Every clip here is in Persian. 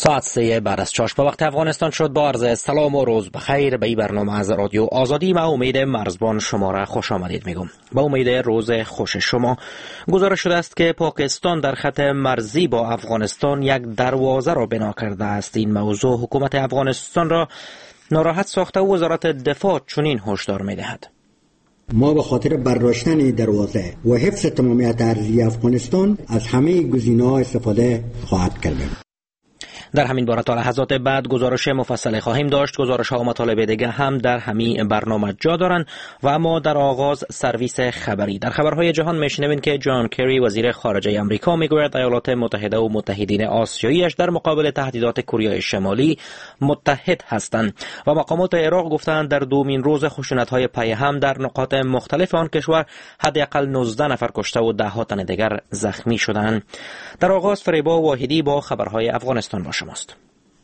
ساعت 3 بعد از چاش به وقت افغانستان شد. با عرض سلام و روز بخیر به این برنامه از رادیو آزادی. من امید مرزبان شما را خوش آمدید میگم. با امید روز خوش شما. گزارش شده است که پاکستان در خط مرزی با افغانستان یک دروازه را بنا کرده است. این موضوع حکومت افغانستان را ناراحت ساخته و وزارت دفاع چنین هشدار میدهد: ما به خاطر برداشتن دروازه و حفظ تمامیت ارضی افغانستان از همه گزینه‌ها استفاده خواهد کرد. در همین باره تا لحظات بعد گزارش مفصل خواهیم داشت. گزارش ها و مطالب دیگه هم در همین برنامه جا دارن و اما در آغاز سرویس خبری. در خبرهای جهان میشنوین که جان کری وزیر خارجه آمریکا میگوید ایالات متحده و متحدین آسیاییش در مقابل تهدیدات کره شمالی متحد هستند و مقامات عراق گفتند در دومین روز خشونت‌های پی هم در نقاط مختلف آن کشور حداقل 19 نفر کشته و ده ها تن دیگر زخمی شدند. در آغاز فریبا واحدی با خبرهای افغانستان باشه. شماست.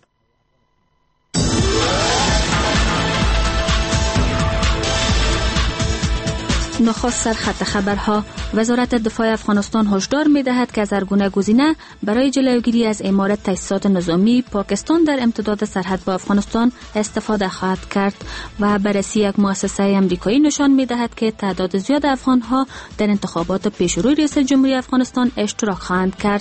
نخست سرخط خبرها: وزارت دفاع افغانستان هشدار می‌دهد که از هر گونه گزینه برای جلوگیری از اعمار تاسیسات نظامی پاکستان در امتداد سرحد با افغانستان استفاده خواهد کرد و بررسی یک مؤسسه آمریکایی نشان می‌دهد که تعداد زیاد افغان‌ها در انتخابات پیشروی ریاست جمهوری افغانستان اشتراک خواهند کرد.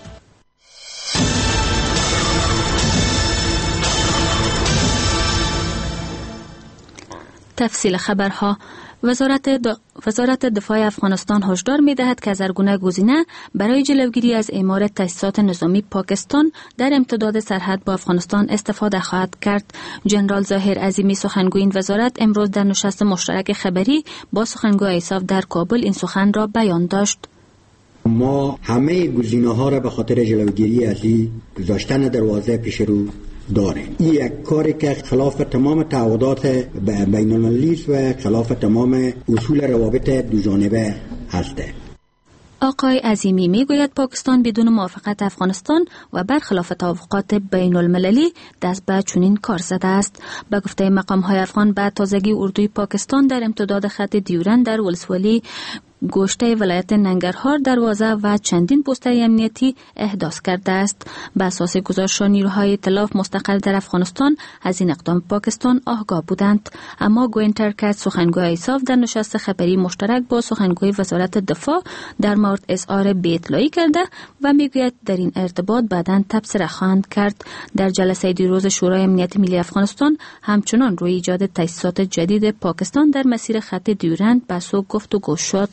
تفصیل خبرها: وزارت دفاع افغانستان هشدار می‌دهد که از هر گونه گزینه برای جلوگیری از اعمار تاسیسات نظامی پاکستان در امتداد سرحد با افغانستان استفاده خواهد کرد. جنرال ظاهر عظیمی سخنگوی این وزارت امروز در نشست مشترک خبری با سخنگوی ایساف در کابل این سخن را بیان داشت. ما همه گزینه‌ها را به خاطر جلوگیری از گذاشتن دروازه پیش رو داریم. این یک کاری که خلاف تمام تعهدات بین المللی و خلاف تمام اصول روابط دوجانبه هسته. آقای عظیمی میگوید پاکستان بدون موافقت افغانستان و برخلاف توافقات بین المللی دست به چنین کار زده است. به گفته مقام‌های افغان، بعد تازگی اردوی پاکستان در امتداد خط دیورند در ولسوالی گوشته ولایت ننگرهار دروازه و چندین پوسته امنیتی احداث کرده است. به اساس گزارش نیروهای ائتلاف مستقل در افغانستان از این اقدام پاکستان آگاه بودند، اما گوینتر کت سخنگوی ایساف در نشست خبری مشترک با سخنگوی وزارت دفاع در مورد اظهار بی‌اطلاعی کرده و میگوید در این ارتباط بعداً تبصره خواهند کرد. در جلسه دیروز شورای امنیت ملی افغانستان همچنان روی ایجاد تاسیسات جدید پاکستان در مسیر خط دیورند بحث و گفتگو شد.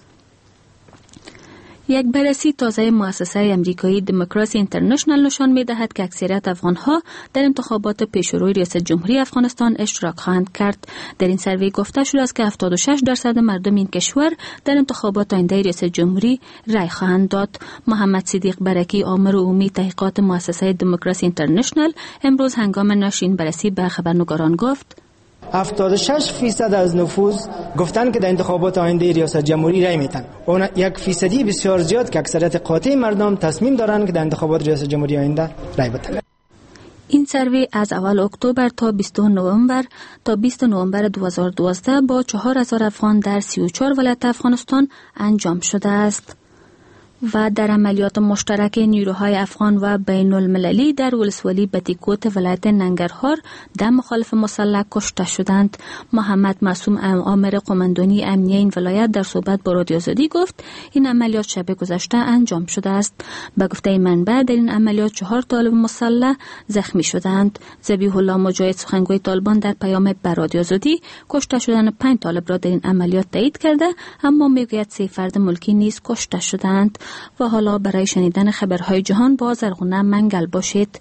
یک بررسی تازه مؤسسه آمریکایی دموکراسی اینترنشنال نشان می‌دهد که اکثریت افغان‌ها در انتخابات پیشروی ریاست جمهوری افغانستان اشتراک خواهند کرد. در این سروی گفته شده است که 76% مردم این کشور در انتخابات آینده ریاست جمهوری رای خواهند داد. محمد صدیق برکی، آمر عمومی تحقیقات مؤسسه دموکراسی اینترنشنال، امروز هنگام نشر این بررسی به خبرنگاران گفت: 76% از نفوذ گفتن که در انتخابات آینده ریاست جمهوری رای میتن. اون 1% بسیار زیاد که اکثریت قاطع مردم تصمیم دارن که در انتخابات ریاست جمهوری آینده رای بدن. این سروی از اول اکتبر تا 20 نوامبر 2012 با 4000 افغان در 34 ولایت افغانستان انجام شده است و در عملیات مشترک نیروهای افغان و بین المللی در ولسوالی بتیکوت ولایت ننگرهار 10 مخالف مسلح کشته شدند. محمد معصوم، آمر قماندانی امنیه این ولایت، در صحبت با رادیو آزادی گفت این عملیات شب گذشته انجام شده است. به گفته منبع در این عملیات 4 طالب مسلح زخمی شدند. ذبیح الله مجاهد، سخنگوی طالبان، در پیام به رادیو آزادی کشته شدن 5 طالب را در این عملیات تایید کرده، اما میگوید 3 فرد ملکی نیز کشته شدند. و حالا برای شنیدن خبرهای جهان با زرغونه منگل باشید.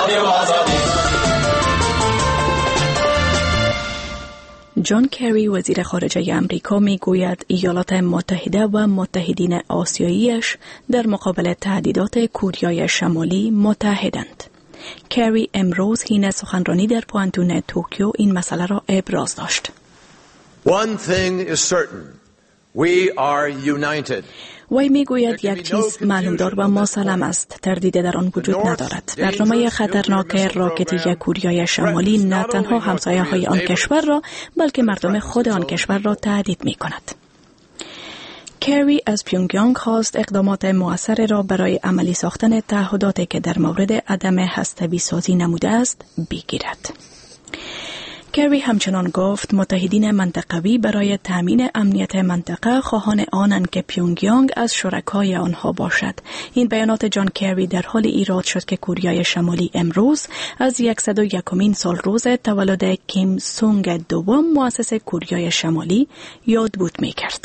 جان کری وزیر خارجه آمریکا میگوید ایالات متحده و متحدین آسیاییش در مقابل تهدیدات کره شمالی متحدند. کری امروز حین سخنرانی در پوانتون توکیو این مسئله را ابراز داشت. One thing is certain. We are united. وی میگوید یک چیز معلومدار و مسلم است، تردید در آن وجود ندارد. برنامه خطرناک راکتی کره شمالی نه تنها همسایه های آن کشور را بلکه مردم خود آن کشور را تهدید می کند. کری از پیونگیانگ خواست اقدامات مؤثر را برای عملی ساختن تعهداتی که در مورد عدم هسته‌ای سازی نموده است بگیرد. کری همچنان گفت متحدین منطقوی برای تامین امنیت منطقه خواهان آنند که پیونگیانگ از شرکای آنها باشد. این بیانات جان کری در حال ایراد شد که کوریای شمالی امروز از 101مین سال روز تولد کیم سونگ دوم مؤسس کوریای شمالی یادبود می‌کرد.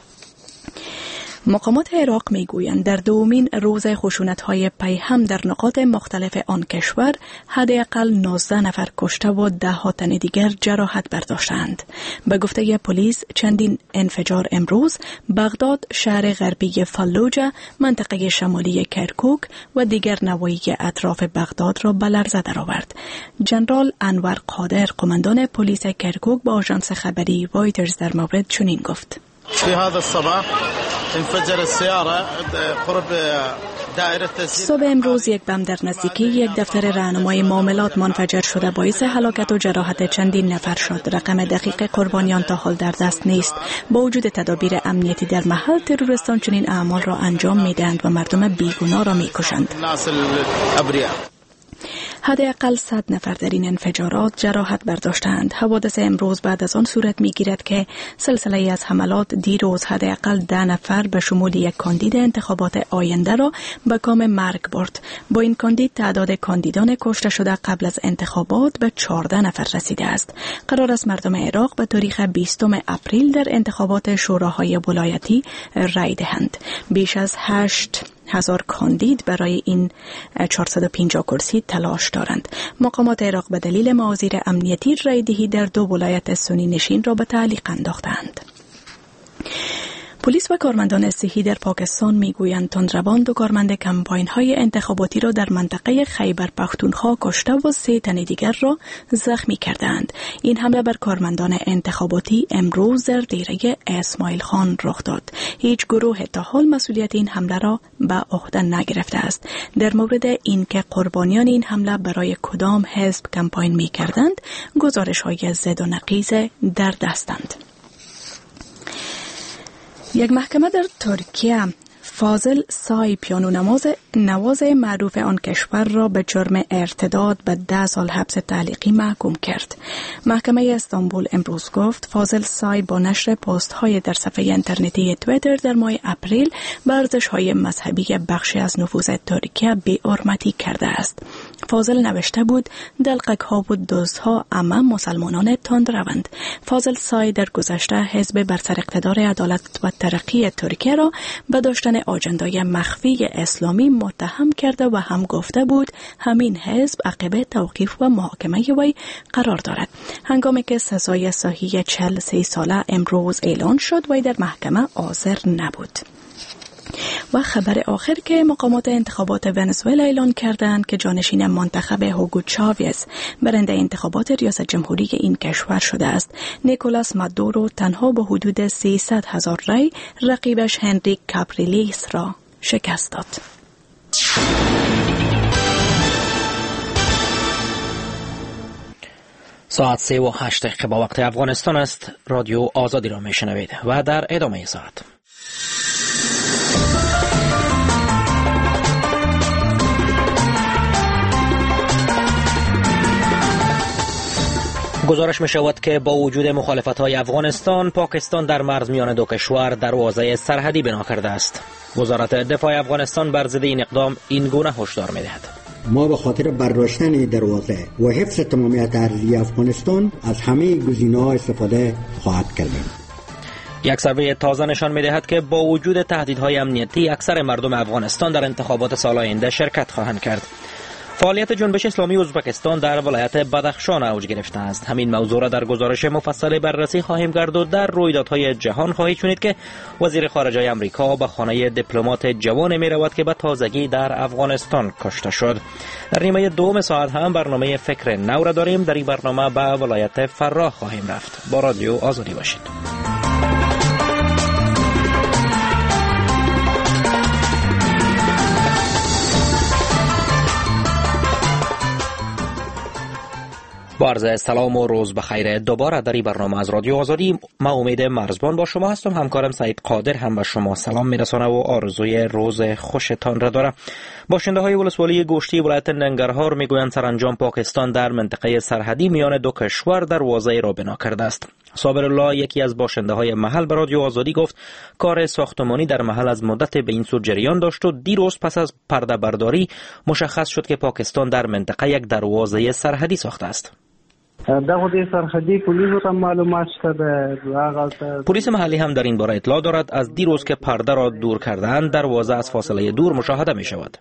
مقامات عراق میگویند در دومین روز خشونت‌های پیهم در نقاط مختلف آن کشور حداقل 19 نفر کشته و 10 تن دیگر جراحت برداشتند. به گفته پلیس چندین انفجار امروز بغداد، شهر غربی فالوجه، منطقه شمالی کرکوک و دیگر نواحی اطراف بغداد را به لرزه درآورد. ژنرال انور قادر قماندان پلیس کرکوک با آژانس خبری رایترز در مورد چنین گفت: صبح امروز یک بم در نزدیکی یک دفتر راهنمای معاملات منفجر شده باعث هلاکت و جراحت چندین نفر شد. رقم دقیق قربانیان تا حال در دست نیست. با وجود تدابیر امنیتی در محل، تروریستان چنین اعمال را انجام می‌دهند و مردم بیگناه را می‌کشند. حداقل 100 نفر در این انفجارات جراحت برداشتند. حوادث امروز بعد از آن صورت می‌گیرد که سلسله از حملات دیروز حداقل 10 نفر به شمول یک کاندید انتخابات آینده را به کام مرگ برد. با این کاندید تعداد کاندیدان کشته شده قبل از انتخابات به 14 نفر رسیده است. قرار است مردم عراق به تاریخ 20 اپریل در انتخابات شوراهای ولایتی رای دهند. بیش از 8,000 کاندید برای این 450 کرسی تلاش دارند. مقامات عراق به دلیل موازیر امنیتی رایدهی در 2 ولایت سنی نشین را به تعلیق انداختند. پلیس و کارمندان صحی در پاکستان میگویند تندروان 2 کارمند کمپاین‌های انتخاباتی را در منطقه خیبر پختونخوا کشته و 3 تن دیگر را زخمی کردند. این حمله بر کارمندان انتخاباتی امروز در دیره اسماعیل خان رخ داد. هیچ گروه تا حال مسئولیت این حمله را به عهده نگرفته است. در مورد اینکه قربانیان این حمله برای کدام حزب کمپاین می‌کردند، گزارش‌های ضد و نقیض در دستند. یک محکمه در ترکیه فاضل سای پیانو نواز معروف آن کشور را به جرم ارتداد به 10 سال حبس تعلیقی محکوم کرد. محکمه استانبول امروز گفت فاضل سای با نشر پست های در صفحه اینترنتی توییتر در ماه اپریل به ارزش‌های مذهبی بخشی از نفوذ ترکیه بی‌حرمتی کرده است. فاضل نوشته بود دلقک‌ها و دزدها اما مسلمانان تندروند. فاضل سای در گذشته حزب بر سر اقتدار عدالت و ترقی ترکیه را به داشتن آجندای مخفی اسلامی متهم کرده و هم گفته بود همین حزب عقب توقیف و محاکمه وی قرار دارد. هنگامی که سزای صحیح 43 ساله امروز اعلان شد وی در محکمه حاضر نبود. و خبر آخر که مقامات انتخابات ونزوئلا اعلان کردند که جانشین منتخب هوگو چاویز برنده انتخابات ریاست جمهوری این کشور شده است. نیکولاس مادورو تنها با حدود 300,000 رای رقیبش هنریک کاپریلیس را شکست داد. ساعت 3:08 با وقت افغانستان است. رادیو آزادی را میشنوید و در ادامه ساعت گزارش می شود که با وجود مخالفت‌های افغانستان، پاکستان در مرز میان 2 کشور دروازه سرحدی بنا کرده است. وزارت دفاع افغانستان بر ضد این اقدام این گونه هشدار می دهد: ما به خاطر برداشتن دروازه و حفظ تمامیت ارضی افغانستان از همه گزینه‌ها استفاده خواهد کردیم. یک سروی تازه نشان می دهد که با وجود تهدیدهای امنیتی اکثر مردم افغانستان در انتخابات سال آینده شرکت خواهند کرد. فعالیت جنبش اسلامی ازبکستان در ولایت بدخشان اوج گرفته است. همین موضوع را در گزارش مفصل بررسی خواهیم کرد و در رویدادهای جهان خواهید شنید که وزیر خارجه آمریکا به خانه دیپلمات جوان می رود که به تازگی در افغانستان کشته شد. در نیمه دوم ساعت هم برنامه فکر نو را داریم. در این برنامه به ولایت فراه خواهیم رفت. با رادیو آزادی باشید. با عرض سلام و روز بخیر دوباره در این برنامه از رادیو آزادی. ما امید مرزبان با شما هستم. همکارم سعید قادر هم به شما سلام میرسانه و آرزوی روز خوشتان را دارم. باشنده های ولسوالی گوشتی ولایت ننگرهار میگویند سرانجام پاکستان در منطقه سرحدی میان دو کشور دروازه را بنا کرده است. صابر الله، یکی از باشنده های محل، به رادیو آزادی گفت کار ساختمانی در محل از مدت به این سو جریان داشت و دیروز پس از پرده برداری مشخص شد که پاکستان در منطقه یک دروازه سرحدی ساخته است. پلیس محلی هم در این باره اطلاع دارد. از دیروز که پرده را دور کردند دروازه از فاصله دور مشاهده می شود.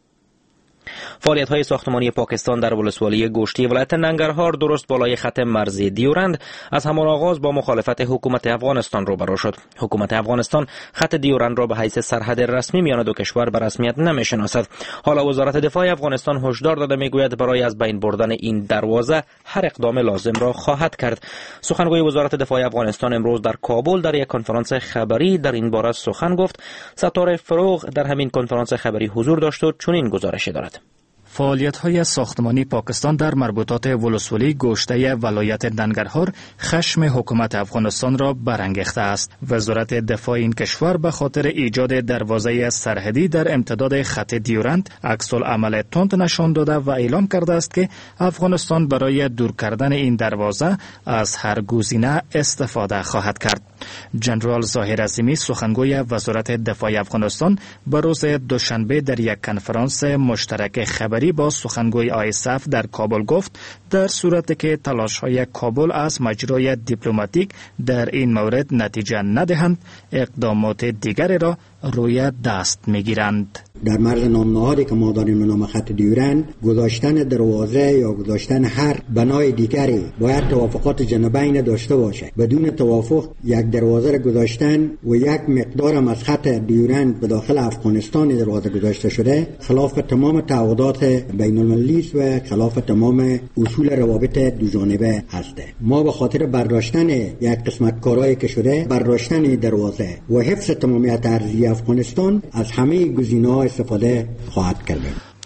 فعالیت‌های ساختمانی پاکستان در ولسوالی گوشتی ولایت ننگرهار درست بالای خط مرزی دیورند از همان آغاز با مخالفت حکومت افغانستان روبرو شد. حکومت افغانستان خط دیورند را به حیث سرحد رسمی میان دو کشور به رسمیت نمی‌شناسد. حالا وزارت دفاع افغانستان هشدار داده میگوید برای از بین بردن این دروازه هر اقدام لازم را خواهد کرد. سخنگوی وزارت دفاع افغانستان امروز در کابل در یک کنفرانس خبری در این باره سخن گفت. ستاره فروغ در همین کنفرانس خبری حضور داشت و چنین گزارشی دارد. فعالیت‌های ساختمانی پاکستان در مربوطات ولسوالی گوشته ولایت ننگرهار خشم حکومت افغانستان را برانگیخته است. وزارت دفاع این کشور به خاطر ایجاد دروازه سرحدی در امتداد خط دیورند عکس‌العمل تند نشان داده و اعلام کرده است که افغانستان برای دور کردن این دروازه از هر گزینه استفاده خواهد کرد. جنرال ظاهر عظیمی، سخنگوی وزارت دفاع افغانستان، به روز دوشنبه در یک کنفرانس مشترک خبری با سخنگوی ISAF در کابل گفت در صورتی که تلاش‌های کابل از مجرای دیپلماتیک در این مورد نتیجه ندهند، اقدامات دیگری را روی دست میگیرند. در مرز نامنهادی که ما داریم به نام خط دیورند، گذاشتن دروازه یا گذاشتن هر بنای دیگری باید توافقات جانبین داشته باشه. بدون توافق یک دروازه را گذاشتن و یک مقدار از خط دیورند به داخل افغانستان دروازه گذاشته شده خلاف تمام تعهدات بین المللی و خلاف تمام اصول روابط دو جانبه هست. ما به خاطر برداشتن یک قسمت کارهایی که شده، برداشتن دروازه و حفظ تمامیت ارضی افغانستان، از همه گزینه‌ها استفاده خواهد کرد.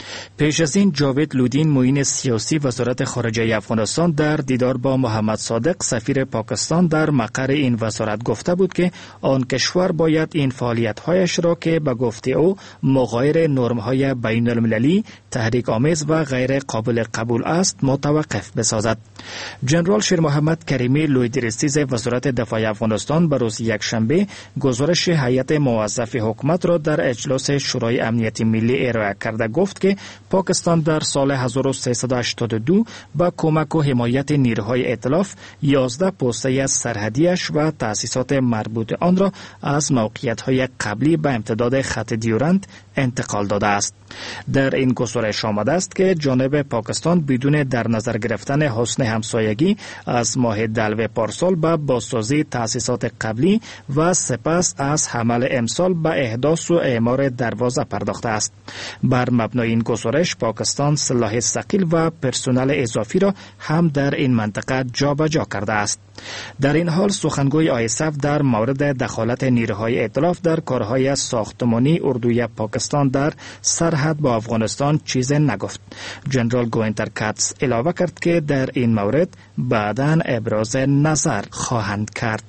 پیش از این جاوید لودین، معین سیاسی وزارت خارجه افغانستان، در دیدار با محمد صادق سفیر پاکستان در مقر این وزارت گفته بود که آن کشور باید این فعالیت‌هایش را که به گفته او مغایر نرم‌های بین المللی، تحریک آمیز و غیر قابل قبول است متوقف بسازد. جنرال شیر محمد کریمی، لویدرستیز وزارت دفاع افغانستان، به روز یکشنبه گزارش هیئت موظف حکومت را در اجلاس شورای امنیت ملی ارائه کرده گفت که پاکستان در سال 1382 با کمک و حمایت نیروهای ائتلاف 11 پوسته سرحدیش و تأسیسات مربوط آن را از موقعیت‌های قبلی به امتداد خط دیورند انتقال داده است. در این گزارش آمده است که جانب پاکستان بدون در نظر گرفتن حسن همسایگی از ماه دلو پارسال به بازسازی تأسیسات قبلی و سپس از حمل امسال به احداث و اعمار دروازه پرداخته است. بر مبنای این گزارش پاکستان سلاح ثقیل و پرسنل اضافی را هم در این منطقه جابجا کرده است. در این حال سخنگوی ISAF در مورد دخالت نیروهای ائتلاف در کارهای ساختمانی اردوی پاکستان در سرحد با افغانستان چیزی نگفت. جنرال گوینتر کاتس علاوه کرد که در این مورد بعداً ابراز نظر خواهند کرد.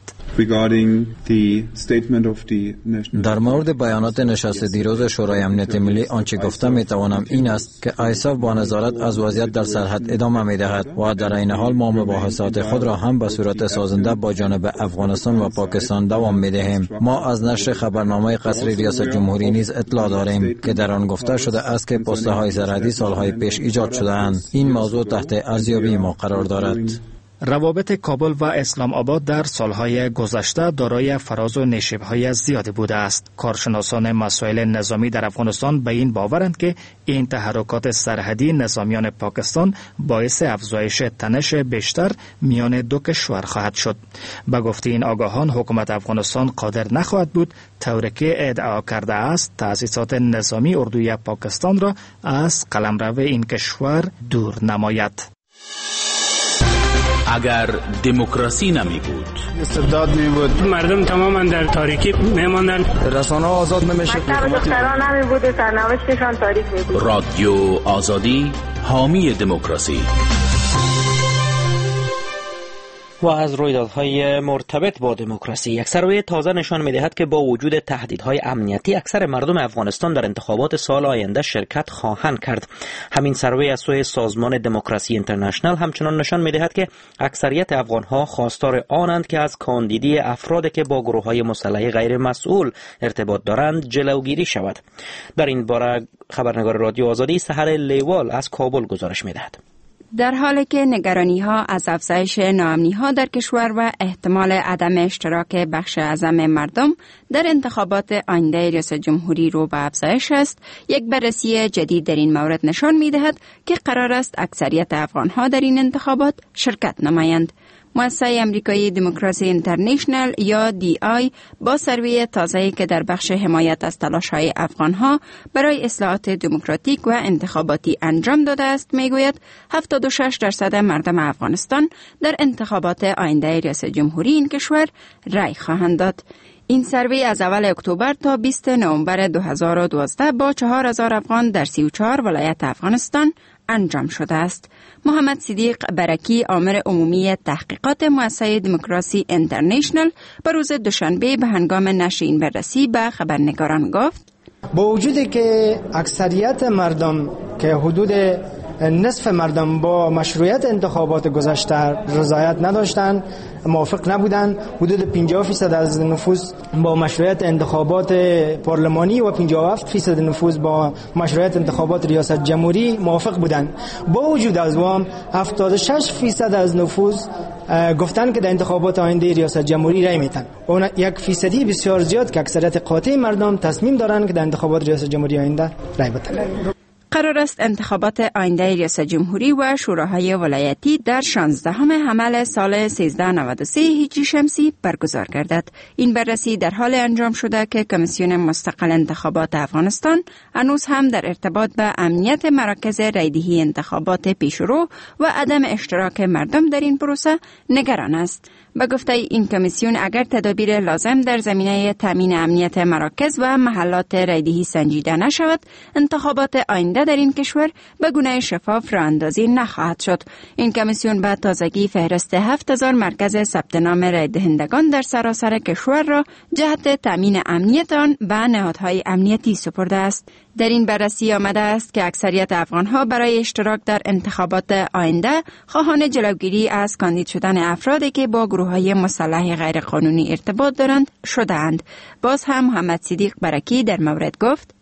در مورد بیانات نشست دیروز شورای امنیت ملی آنچه گفتم میتوانم این است که ISAF با نظارت از وضعیت در سرحد ادامه میدهد و در این حال ما مباحثات خود را هم به صورت سازنده با جانب افغانستان و پاکستان دوام میدهیم. ما از نشر خبرنامه قصر ریاست جمهوری نیز اطلاع داریم که در آن گفته شده است که پسته های سرحدی سالهای پیش ایجاد شده اند. این موضوع تحت ارزیابی ما قرار دارد. روابط کابل و اسلام آباد در سالهای گذشته دارای فراز و نشیب‌های زیادی بوده است. کارشناسان مسائل نظامی در افغانستان به این باورند که این تحرکات سرحدی نظامیان پاکستان باعث افزایش تنش بیشتر میان دو کشور خواهد شد. به گفته این آگاهان حکومت افغانستان قادر نخواهد بود طوری که ادعا کرده است تأسیسات نظامی اردوی پاکستان را از قلمرو این کشور دور نماید. اگر دموکراسی نمی بود، استبداد می بود، مردم تماما در تاریکی می ماندن، رسانه آزاد نمی شد، دختران نمی بود، سرنوشتشان تاریک می بود. رادیو آزادی حامی دموکراسی. و از رویدادهای مرتبط با دموکراسی، یک سروی تازه نشان می‌دهد که با وجود تهدیدهای امنیتی اکثر مردم افغانستان در انتخابات سال آینده شرکت خواهند کرد. همین سروی از سوی سازمان دموکراسی اینترنشنال همچنان نشان می‌دهد که اکثریت افغان‌ها خواستار آنند که از کاندیدی افرادی که با گروه‌های مسلح غیر مسئول ارتباط دارند جلوگیری شود. در این باره خبرنگار رادیو آزادی سحر لیوال از کابل گزارش می‌دهد. در حالی که نگرانی‌ها از افزایش ناامنی‌ها در کشور و احتمال عدم اشتراک بخش اعظم مردم در انتخابات آینده ریاست جمهوری رو به افزایش است، یک بررسی جدید در این مورد نشان می‌دهد که قرار است اکثریت افغان‌ها در این انتخابات شرکت نمایند. مؤسسه امریکایی دموکراسی اینترنشنال یا DI با سروی تازه‌ای که در بخش حمایت از تلاش‌های افغان‌ها برای اصلاحات دموکراتیک و انتخاباتی انجام داده است میگوید 76% مردم افغانستان در انتخابات آینده ریاست جمهوری این کشور رای خواهند داد. این سروی از اول اکتبر تا 20 نوامبر 2012 با 4000 افغان در 34 ولایت افغانستان انجام شده است. محمد صدیق برکی، آمر عمومی تحقیقات مؤسسه دموکراسی اینترنشنال، به روز دوشنبه به هنگام نشر این بررسی به خبرنگاران گفت: با وجودی که اکثریت مردم که حدود نصف مردم با مشروعیت انتخابات گذشته رضایت نداشتند، موافق نبودند، حدود 50% از نفوذ با مشروعیت انتخابات پارلمانی و 57% نفوذ با مشروعیت انتخابات ریاست جمهوری موافق بودند. با وجود از وام 76% از نفوذ گفتن که در انتخابات آینده ریاست جمهوری رای میتن. اون 1% بسیار زیاد که اکثریت قاطع مردم تصمیم دارند که در انتخابات ریاست جمهوری آینده رای بدن. قرار است انتخابات آینده ریاست جمهوری و شوراهای ولایتی در 16 حمل سال 1393 هجری شمسی برگزار گردد. این بررسی در حال انجام شده که کمیسیون مستقل انتخابات افغانستان هنوز هم در ارتباط به امنیت مراکز رایدهی انتخابات پیشرو و عدم اشتراک مردم در این پروسه نگران است. به گفته این کمیسیون، اگر تدابیر لازم در زمینه تامین امنیت مراکز و محلات رایدهی سنجیده نشود، انتخابات آینده در این کشور به گونه شفاف راه اندازی نخواهد شد. این کمیسیون به تازگی فهرست 7000 مرکز ثبت نام رای دهندگان در سراسر کشور را جهت تامین امنیت آن به نهادهای امنیتی سپرده است. در این بررسی آمده است که اکثریت افغانها برای اشتراک در انتخابات آینده خواهان جلوگیری از کاندید شدن افرادی که با گروه‌های مسلح غیرقانونی ارتباط دارند شده‌اند. باز هم محمد صدیق برکی در مورد گفت: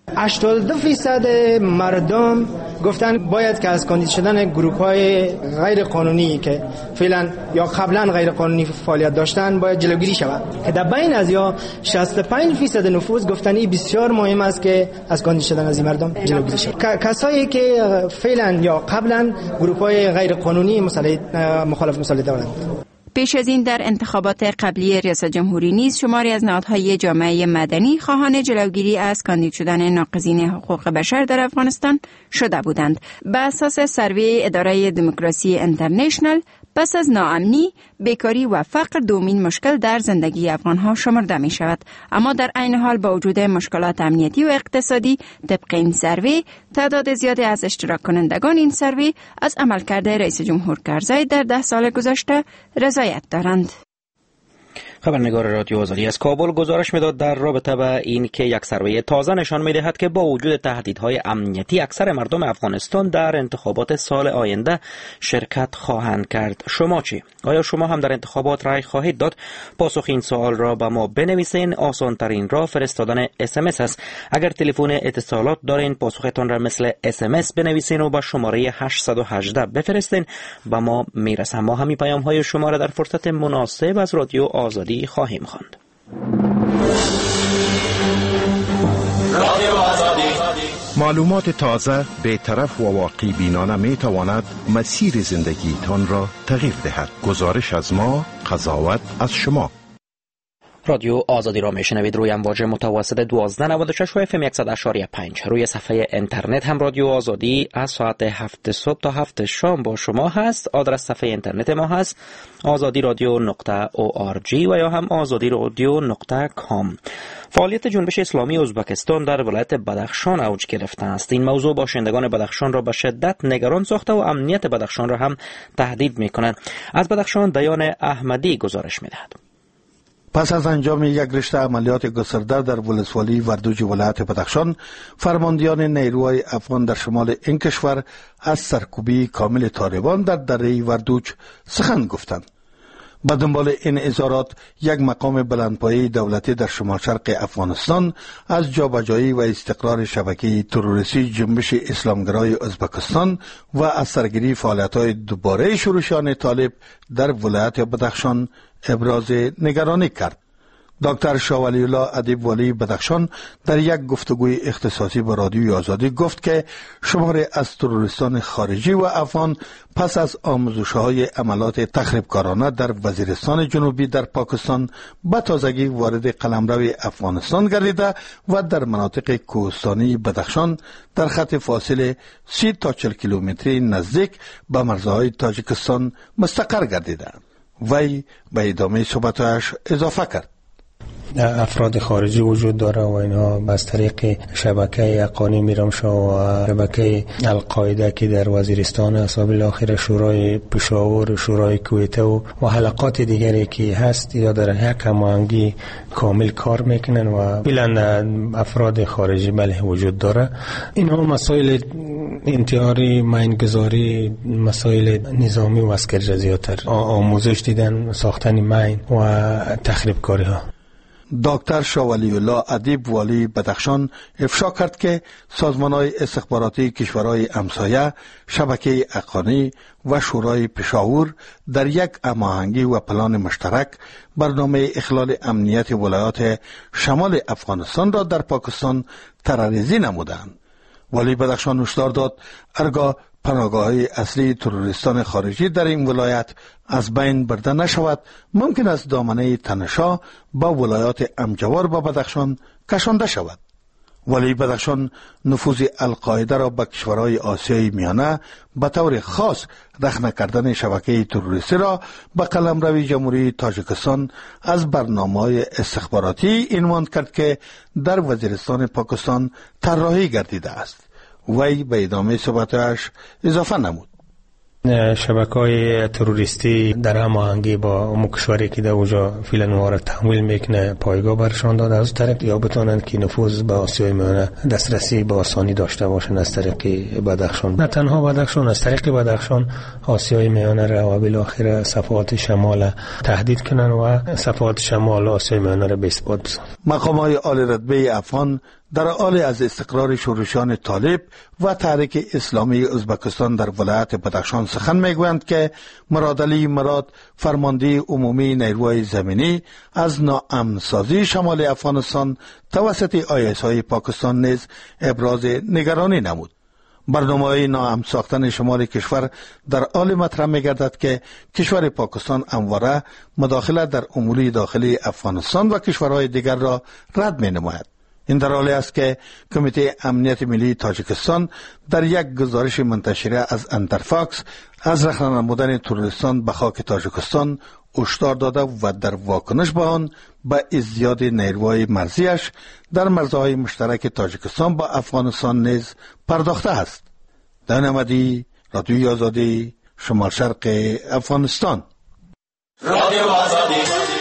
82% مردم گفتن باید که از کاندید شدن گروه‌های غیر قانونی که فعلا یا قبلا غیر قانونی فعالیت داشتن باید جلوگیری شود. که در بین از یا 65% نفوذ گفتن این بسیار مهم است که از کاندید شدن از این مردم جلوگیری شود. کسایی که فعلا یا قبلا گروه‌های غیر قانونی مخالف مسلح دارند. پیش از این در انتخابات قبلی ریاست جمهوری نیز شماری از نهادهای جامعه مدنی خواهان جلوگیری از کاندید شدن ناقضین حقوق بشر در افغانستان شده بودند. به اساس سروی اداره دموکراسی اینترنشنال، پس از ناامنی، بیکاری و فقر دومین مشکل در زندگی افغانها شمرده می شود. اما در عین حال با وجود مشکلات امنیتی و اقتصادی، طبق این سروی، تعداد زیادی از اشتراک کنندگان این سروی از عملکرد رئیس جمهور کرزی در 10 سال گذشته رضایت دارند. خبرنگار رادیو آزادی از کابل گزارش میداد در رابطه با این که یک سروی تازه نشان میدهد که با وجود تهدیدهای امنیتی اکثر مردم افغانستان در انتخابات سال آینده شرکت خواهند کرد. شما چی؟ آیا شما هم در انتخابات رای خواهید داد؟ پاسخ این سوال را به ما بنویسین. آسان ترین راه فرستادن SMS است. اگر تلفن اتصالات دارین، پاسختان را مثل SMS بنویسین و با شماره 818 بفرستین. با ما میرسه. ما همین پیام های شما را در فرصت مناسب از رادیو آزادی خواهیم خواند. معلومات تازه، بی‌طرف و واقعی بینانه می تواند مسیر زندگیتان را تغییر دهد. گزارش از ما، قضاوت از شما. رادیو آزادی را میشنوید روی امواج متوسط 1296 و FM 100.5. روی صفحه اینترنت هم رادیو آزادی از ساعت 7 صبح تا 7 شام با شما هست. آدرس صفحه اینترنت ما هست azadiradyo.org و یا هم azadiradyo.com. فعالیت جنبش اسلامی ازبکستان در ولایت بدخشان اوج گرفته است. این موضوع باشندگان بدخشان را به شدت نگران ساخته و امنیت بدخشان را هم تهدید می‌کند. از بدخشان دیان احمدی گزارش می‌دهد. پس از انجام یک رشته عملیات گسترده در ولسوالی وردوج ولایت بدخشان، فرماندهان نیروهای افغان در شمال این کشور از سرکوبی کامل طالبان در دره وردوج سخن گفتند. به دنبال این اظهارات، یک مقام بلندپایه دولتی در شمال شرق افغانستان از جابجایی و استقرار شبکه تروریستی جنبش اسلامگرای ازبکستان و از سرگیری فعالیت‌های دوباره شروعشان طالب در ولایت بدخشان ابراز نگرانی کرد. دکتر شاه ولی الله ادیب ولی بدخشان در یک گفتگوی اختصاصی با رادیوی آزادی گفت که شماری از تروریستان خارجی و افغان پس از آموزش‌های عملات تخریبکارانه در وزیرستان جنوبی در پاکستان به تازگی وارد قلمرو افغانستان گردیده و در مناطق کوهستانی بدخشان در خط فاصله 30 تا 40 کیلومتری نزدیک به مرزهای تاجیکستان مستقر گردیدند. وی به ادامه صحبتش اضافه کرد: افراد خارجی وجود داره و اینها از طریق شبکه اقانی میرمشاه و شبکه القاعده که در وزیرستان است و بالاخره شورای پشاور، شورای کویته و حلقات دیگری که هست یا در یک هماهنگی کامل کار میکنن و بلند افراد خارجی بله وجود داره. اینها مسائل انتحاری، ماینگذاری، مسائل نظامی و عسکری زیادتر آموزش دیدن، ساختن ماین و تخریب کاری ها. دکتر شاه ولی الله ادیب ولی بدخشان افشا کرد که سازمان‌های استخباراتی کشورهای همسایه، شبکه اقانی و شورای پشاور در یک هماهنگی و پلان مشترک برنامه اخلال امنیت ولایات شمال افغانستان را در پاکستان ترورریزی نمودند. ولی بدخشان هشدار داد هرگاه پناهگاه‌های اصلی تروریستان خارجی در این ولایت از بین برده نشود، ممکن است دامنه تنشا با ولایات همجوار با بدخشان کشانده شود. ولی بدخشان نفوذ القاعده را به کشورهای آسیای میانه به طور خاص رخنه کردن شبکه تروریستی را به قلمرو جمهوری تاجیکستان از برنامه‌های استخباراتی عنوان کرد که در وزیرستان پاکستان طراحی گردیده است. وی به ادامه صحبتش اضافه نمود: شبکه‌های تروریستی در هماهنگی با مکشوری که در اونجا فعلا وارد تحویل میکنه پایگاه برشان داده، از طریق یا بتونن که نفوذ به آسیای میانه دسترسی به آسانی داشته باشن از طریق بدخشان. نه تنها بدخشان، از طریق بدخشان آسیای میانه را و بالاخره صفحات شمال تهدید کنن و صفحات شمال آسیای میانه را به اثبات بزنن. مقام‌های عالی رتبه افغان در حال از استقرار شورشیان طالب و تحریک اسلامی ازبکستان در ولایت بدخشان سخن میگویند که مراد علی مراد، فرمانده عمومی نیروهای زمینی، از ناامن‌سازی شمال افغانستان توسط IS پاکستان نیز ابراز نگرانی نمود. برنامه‌های ناامن ساختن شمال کشور در حال مطرح می‌گردد که کشور پاکستان همواره مداخله در امور داخلی افغانستان و کشورهای دیگر را رد می‌نماید. این در حالی است که کمیته امنیت ملی تاجیکستان در یک گزارش منتشره از انترفاکس از رخنه نمودن تروریستان به خاک تاجیکستان هشدار داده و در واکنش به آن به ازدیاد نیروهای مرزیش در مرزهای مشترک تاجیکستان با افغانستان نیز پرداخته است. دیان احمدی، رادیوی آزادی، شمال شرق افغانستان. رادیو آزادی.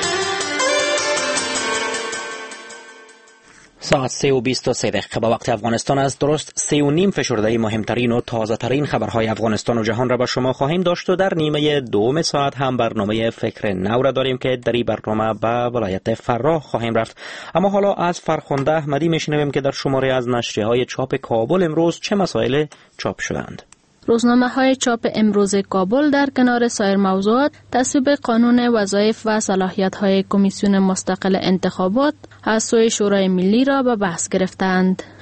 ساعت 3:23 دقیقه به وقت افغانستان است. درست 3:30 فشرده مهمترین و تازه ترین خبرهای افغانستان و جهان را با شما خواهیم داشت و در نیمه دوم ساعت هم برنامه فکر نو را داریم که در این برنامه به ولایت فراه خواهیم رفت. اما حالا از فرخنده احمدی میشنویم که در شماره از نشریه‌های چاپ کابل امروز چه مسائل چاپ شدند. روزنامه‌های چاپ امروز کابل در کنار سایر موضوعات تصویب قانون وظایف و صلاحیت‌های کمیسیون مستقل انتخابات از سوی شورای ملی را به بحث گرفتند.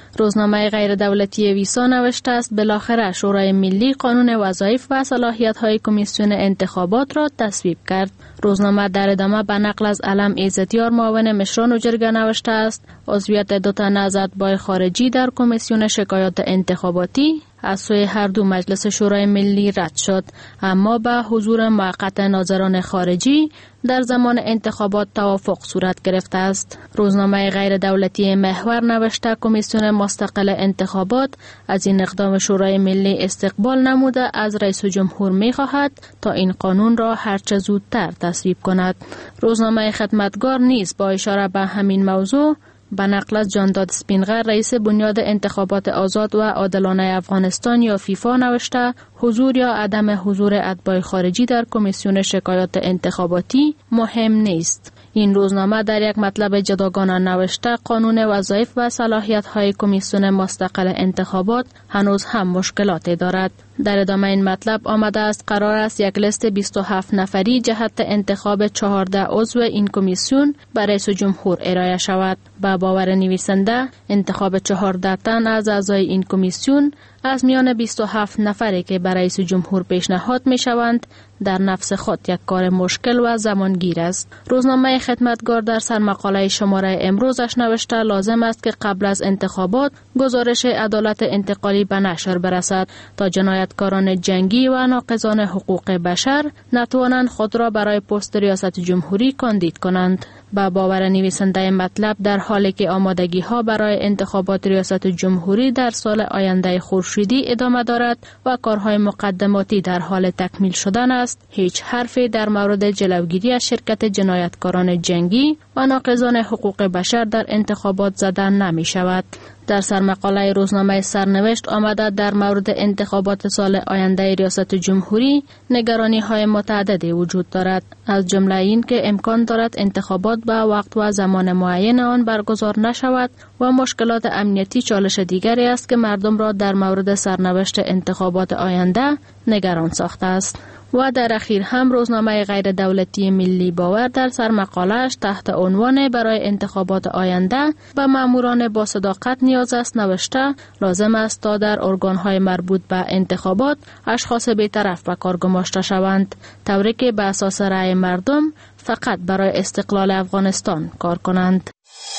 روزنامه غیر دولتی ویسا نوشته است بالاخره شورای ملی قانون وظایف و صلاحیت‌های کمیسیون انتخابات را تصویب کرد. روزنامه در ادامه به نقل از علم عزتیار معاون مشران جرگه نوشته است عضویت دو تن از اتباع خارجی در کمیسیون شکایات انتخاباتی از سوی هر دو مجلس شورای ملی رد شد، اما با حضور موقت ناظران خارجی در زمان انتخابات توافق صورت گرفته است. روزنامه غیر دولتی محور نوشته کمیسیون مستقل انتخابات از این اقدام شورای ملی استقبال نموده از رئیس جمهور می خواهد تا این قانون را هرچه زودتر تصویب کند. روزنامه خدمتگار نیز با اشاره به همین موضوع به نقل از جانداد سپینغر رئیس بنیاد انتخابات آزاد و عادلانه افغانستان یا فیفا نوشته حضور یا عدم حضور اتباع خارجی در کمیسیون شکایات انتخاباتی مهم نیست. این روزنامه در یک مطلب جداگانه نوشته قانون وظایف و صلاحیت‌های کمیسیون مستقل انتخابات هنوز هم مشکلاتی دارد. در ادامه این مطلب آمده است قرار است یک لیست 27 نفری جهت انتخاب 14 عضو این کمیسیون به رئیس جمهور ارائه شود. با باور نویسنده انتخاب 14 تن از اعضای این کمیسیون از میان 27 نفری که برای رئیس جمهور پیشنهاد می شوند در نفس خود یک کار مشکل و زمانگیر است. روزنامه خدمتگار در سرمقاله شماره امروزش نوشته لازم است که قبل از انتخابات گزارش عدالت انتقالی به نشر برسد تا جنایتکاران جنگی و ناقضان حقوق بشر نتوانند خود را برای پست ریاست جمهوری کاندید کنند. با باور نویسنده مطلب در حالی که آمادگی ها برای انتخابات ریاست جمهوری در سال آینده خورشیدی ادامه دارد و کارهای مقدماتی در حال تکمیل شدن است، هیچ حرفی در مورد جلوگیری از شرکت جنایتکاران جنگی و ناقضان حقوق بشر در انتخابات زدن نمی شود. در سرمقاله روزنامه سرنوشت آمده در مورد انتخابات سال آینده ریاست جمهوری نگرانی های متعددی وجود دارد، از جمله این که امکان دارد انتخابات به وقت و زمان معین آن برگزار نشود و مشکلات امنیتی چالش دیگری است که مردم را در مورد سرنوشت انتخابات آینده نگران ساخته است. و در اخیر هم روزنامه غیر دولتی ملی باور در سرمقاله‌اش تحت عنوان برای انتخابات آینده به ماموران با صداقت نیاز است نوشته لازم است تا در ارگان‌های مربوط به انتخابات اشخاص بی‌طرف به کار گماشته شوند، طوری که به اساس رأی مردم فقط برای استقلال افغانستان کار کنند.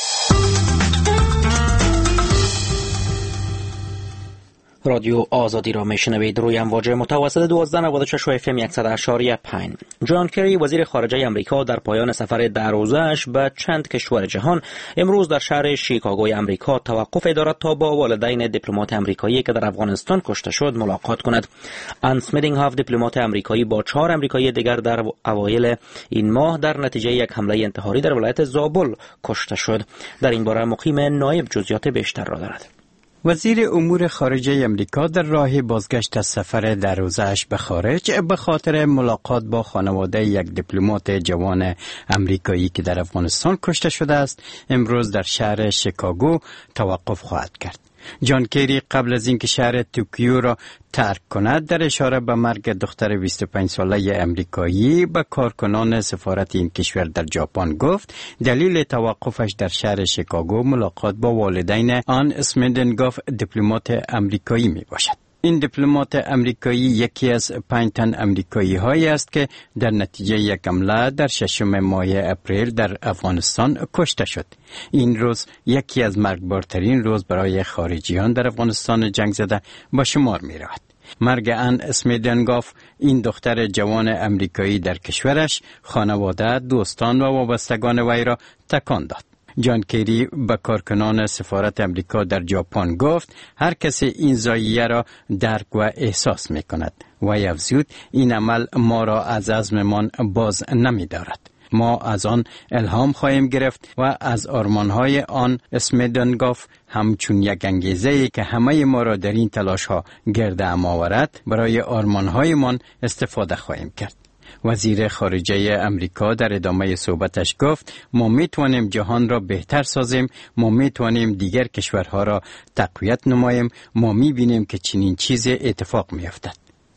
رادیو آزادی را میشنوید. روی امواج متوسط 1296 FM 100.5. جان کری وزیر خارجه امریکا در پایان سفر 10 روزه‌اش به چند کشور جهان امروز در شهر شیکاگوی امریکا توقف دارد تا با والدین دیپلمات امریکایی که در افغانستان کشته شد ملاقات کند. آن سمیدینگهاف دیپلمات امریکایی با 4 امریکایی دیگر در اوایل این ماه در نتیجه یک حمله انتحاری در ولایت زابل کشته شد. در این باره مقیم نایب جزئیات بیشتر را دارد. وزیر امور خارجه امریکا در راه بازگشت از سفر 10 روزه‌اش به خارج به خاطر ملاقات با خانواده یک دیپلمات جوان امریکایی که در افغانستان کشته شده است امروز در شهر شیکاگو توقف خواهد کرد. جان کری قبل از اینکه شهر توکیو را ترک کند در اشاره به مرگ دختر 25 ساله امریکایی به کارکنان سفارت این کشور در ژاپن گفت دلیل توقفش در شهر شیکاگو ملاقات با والدین آن سمیدینگهاف دیپلمات امریکایی می باشد. این دیپلمات امریکایی یکی از 5 تن امریکایی هایی است که در نتیجه یک حمله در 6 ماه اپریل در افغانستان کشته شد. این روز یکی از مرگبارترین روز برای خارجیان در افغانستان جنگ زده به شمار می رود. مرگ آن سمیدینگهاف این دختر جوان امریکایی در کشورش خانواده، دوستان و وابستگان وی را تکان داد. جان کری به کارکنان سفارت امریکا در ژاپن گفت هر کسی این ضایعه را درک و احساس می کند. وی افزود این عمل ما را از عزممان باز نمی دارد. ما از آن الهام خواهیم گرفت و از آرمانهای آن سمیدینگهاف همچون یک انگیزه‌ای که همه ما را در این تلاش ها گرد هم آورد برای آرمانهایمان استفاده خواهیم کرد. وزیر خارجه امریکا در ادامه صحبتش گفت ما میتوانیم جهان را بهتر سازیم، ما میتوانیم دیگر کشورها را تقویت نماییم، ما میبینیم که چنین چیزی اتفاق میافتد.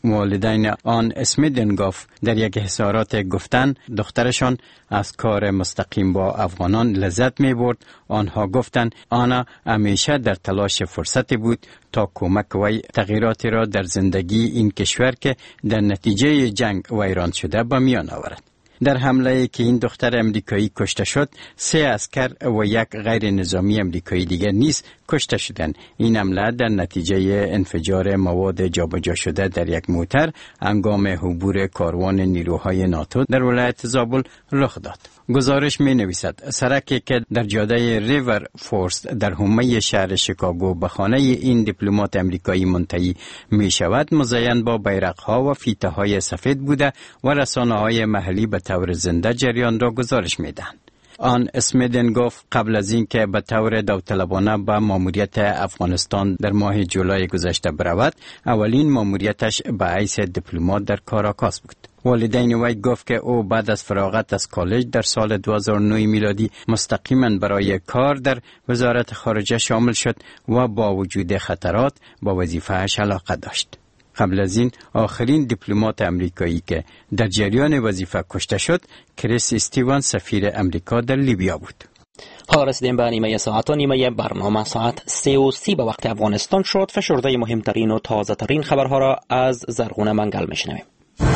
والدین آن اسمیدنگوف در یک اظهارات گفتند دخترشان از کار مستقیم با افغانان لذت می برد. آنها گفتند آنا همیشه در تلاش فرصتی بود تا کمک و تغییراتی را در زندگی این کشور که در نتیجه جنگ ویران شده به میان آورد. در حمله که این دختر امریکایی کشته شد، 3 عسکر و یک غیر نظامی امریکایی دیگر نیز کشته شدند. این حمله در نتیجه انفجار مواد جابجا شده در یک موتر هنگام عبور کاروان نیروهای ناتو در ولایت زابل رخ داد. گزارش می نویسد سرکی که در جاده ریور فورست در حومه شهر شیکاگو به خانه این دیپلمات امریکایی منتهی می شود مزین با بیرق‌ها و فیته‌های سفید بوده و رسانه‌های محلی به طور زنده جریان را گزارش می دهند. آن اسمیدنگوف قبل از اینکه به طور داوطلبانه به ماموریت افغانستان در ماه جولای گذشته برود، اولین ماموریتش به حیث دیپلمات در کاراکاس بود. والدین وی گفت که او بعد از فراغت از کالج در سال 2009 میلادی مستقیما برای کار در وزارت خارجه شامل شد و با وجود خطرات با وظیفه‌اش علاقه داشت. قبل از این آخرین دیپلمات امریکایی که در جریان وظیفه کشته شد، کریس استیون سفیر امریکا در لیبیا بود. حالا رسیدیم به نیمه ساعت و نیمه برنامه ساعت 3:30 به وقت افغانستان شد. فشرده مهمترین و تازه ترین خبرها را از زرغون منگل میشنویم.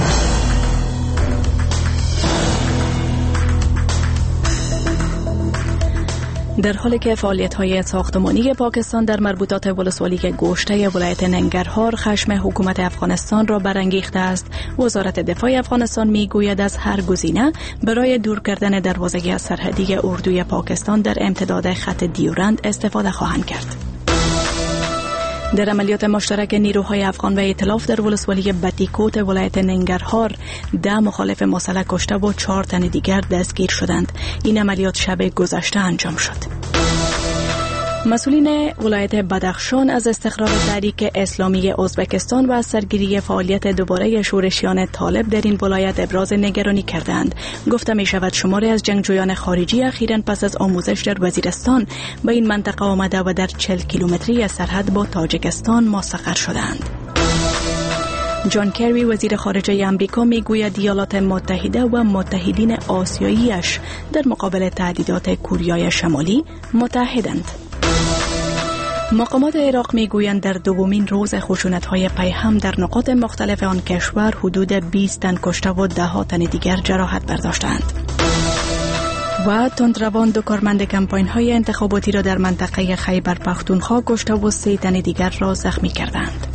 در حالی که فعالیت‌های ساختمانی پاکستان در مربوطات ولسوالی گوشته ولایت ننگرهار خشم حکومت افغانستان را برانگیخته است، وزارت دفاع افغانستان می‌گوید از هر گزینه برای دور کردن دروازه سرحدی اردوی پاکستان در امتداد خط دیورند استفاده خواهند کرد. در عملیات مشترک نیروهای افغان و ائتلاف در ولسوالی بتیکوت ولایت ننگرهار 10 مخالف مسلح کشته و 4 تن دیگر دستگیر شدند. این عملیات شب گذشته انجام شد. مسئولین ولایت بدخشان از استقرار تحریک اسلامی ازبکستان و از سرگیری فعالیت دوباره شورشیان طالب در این ولایت ابراز نگرانی کردند. گفته می شود شماری از جنگجویان خارجی اخیراً پس از آموزش در وزیرستان به این منطقه آمده و در 40 کیلومتری سرحد با تاجیکستان مستقر شدند. جان کری وزیر خارجه امریکا میگوید ایالات متحده و متحدین آسیاییش در مقابل تهدیدات کوریای شمالی متحدند. مقامات عراق میگویند در دومین روز خشونت‌های پیهم در نقاط مختلف آن کشور حدود 20 تن کشته و 10 تن دیگر جراحت برداشتند. و تندروان 2 کارمند کمپاین‌های انتخاباتی را در منطقه خیبر پختونخوا کشته و 3 تن دیگر را زخمی کردند.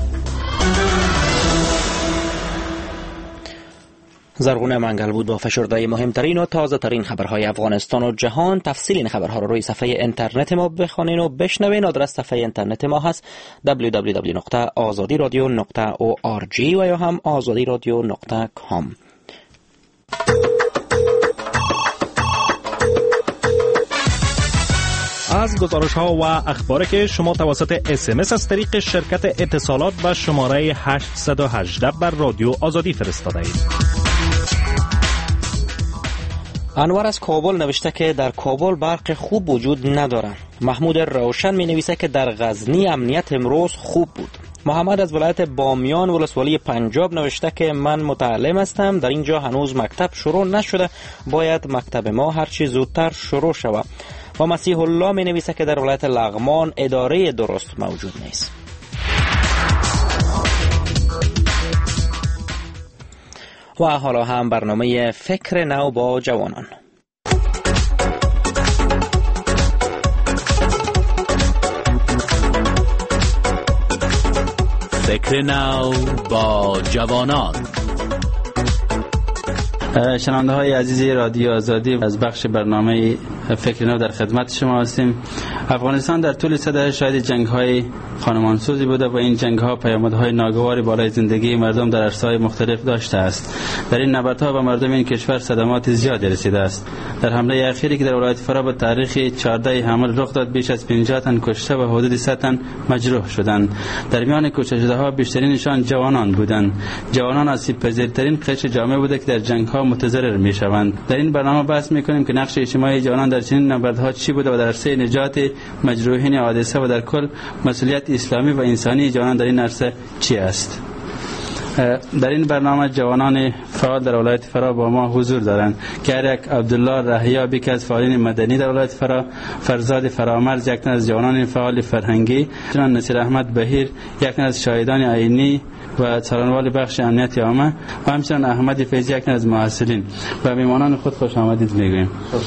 زرغون منگل بود با فشرده مهمترین و تازه ترین خبرهای افغانستان و جهان. تفصیل این خبرها را روی صفحه اینترنت ما بخوانید و بشنوید. آدرس صفحه اینترنت ما هست www.azadiradio.org و یا هم azadiradio.com. از گزارش ها و اخباری که شما توسط SMS از طریق شرکت اتصالات و شماره 818 بر رادیو آزادی فرستاده اید. انور از کابل نوشته که در کابل برق خوب وجود ندارد. محمود روشن می نویسه که در غزنی امنیت امروز خوب بود. محمد از ولایت بامیان ولسوالی پنجاب نوشته که من متعلم هستم، در اینجا هنوز مکتب شروع نشده، باید مکتب ما هرچی زودتر شروع شود. و مسیح الله می نویسه که در ولایت لغمان اداره درست موجود نیست. و حالا هم برنامه فکر نو با جوانان. فکر نو با جوانان. شنونده های عزیز رادیو آزادی، از بخش برنامه فکر نو در خدمت شما هستیم. افغانستان در طول سده شاهد جنگ های خانمانسوزی بوده و این جنگ ها پیامدهای ناگواری بالای زندگی مردم در عرصه‌های مختلف داشته است. در این نبردها به مردم این کشور صدمات زیادی رسیده است. در حمله اخیری که در ولایت فرا به تاریخ 14 حمل رخ داد، بیش از 50 تن کشته و حدود 100 تن مجروح شدند. در میان کشته شده ها بیشترینشان جوانان بودند. جوانان آسیب‌پذیرترین قشر جامعه بوده که در جنگ ها متضرر میشوند. در این برنامه بحث میکنیم که نقش اجتماعی جوانان در چنین نبردها چی بوده و در عرصه نجات مجروحین حادثه و در کل مسئولیت اسلامی و انسانی جوانان در این عرصه چی است. در این برنامه جوانان فعال در ولایت فرا با ما حضور دارند که هر یک عبدالله رهیاب که از فعالین مدنی در ولایت فرا، فرزاد فرامرز یک از جوانان فعال فرهنگی، جناب نصیر احمد بهیر یک از شاهدان عینی و سرانوال بخش امنیت عامه و همچنین احمد فیضی یک از محصلین و میهمانان خود خوش آمدید میگویم.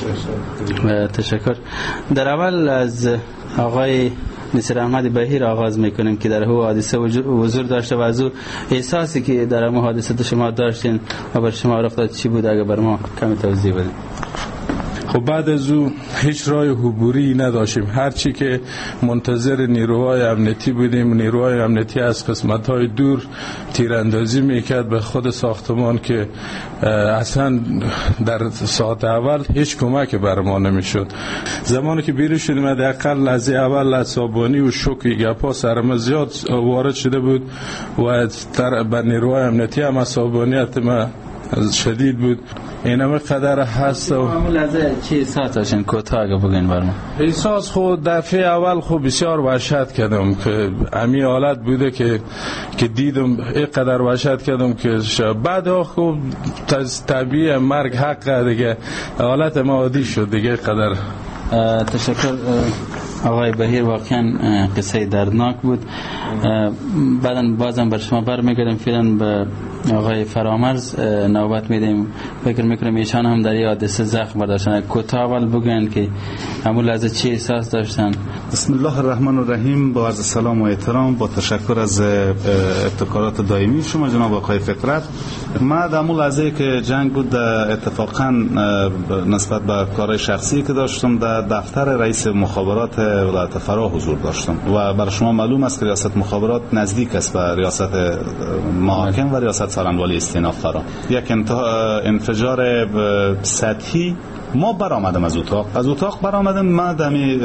تشکر. در اول از آقای نصیر احمد بهیر آغاز میکنیم که در هو حادثه حضور داشته و از او احساسی که در همون حادثه شما داشتین و بر شما رخ داد چی بود، اگر بر ما کمی توضیح بدید. خب بعد از او هیچ راه عبوری نداشتیم، هرچی که منتظر نیروهای امنیتی بودیم. نیروهای امنیتی از قسمت‌های دور تیراندازی میکرد به خود ساختمان که اصلا در ساعت اول هیچ کمک بر ما نمیشد. زمانی که بیرون شدیم حداقل لحظه اول عصبانی و شوکی گپا سرم زیاد وارد شده بود و بر نیروهای امنیتی هم عصبانیت ما شدید بود. اینم قدر هست. و همون لحظه چی احساس داشتین؟ کوتاه اگه بگین برام. احساس خود دفعه اول خب بسیار وحشت کردم که امی حالت بوده که دیدم اینقدر وحشت کردم که بعد خب طبیعی مرگ حق دیگه حالت ما عادی شد دیگه قدر. تشکر آقای بهیر، واقعا قصه دردناک بود. بعدا بازم بر شما برمیگردم، فعلا به آقای فرامرز نوبت میدیم. فکر میکنم ایشان هم در این حادثه زخم برداشتن. کوتاه اول بگوین که همون لحظه چی احساس داشتن. بسم الله الرحمن الرحیم. با عرض سلام و احترام، با تشکر از ابتکارات دائمی شما جناب آقای فطرت. ما در همون لحظه که جنگ بود اتفاقا نسبت به کارهای شخصی که داشتم در دفتر رئیس مخابرات ولایت فرا حضور داشتم و برای شما معلوم است که ریاست مخابرات نزدیک است به ریاست محاکم و ریاست سالنوالی استیناف فرا. یک انفجار سطحی. ما برآمدم از اتاق برآمدم. ما دمی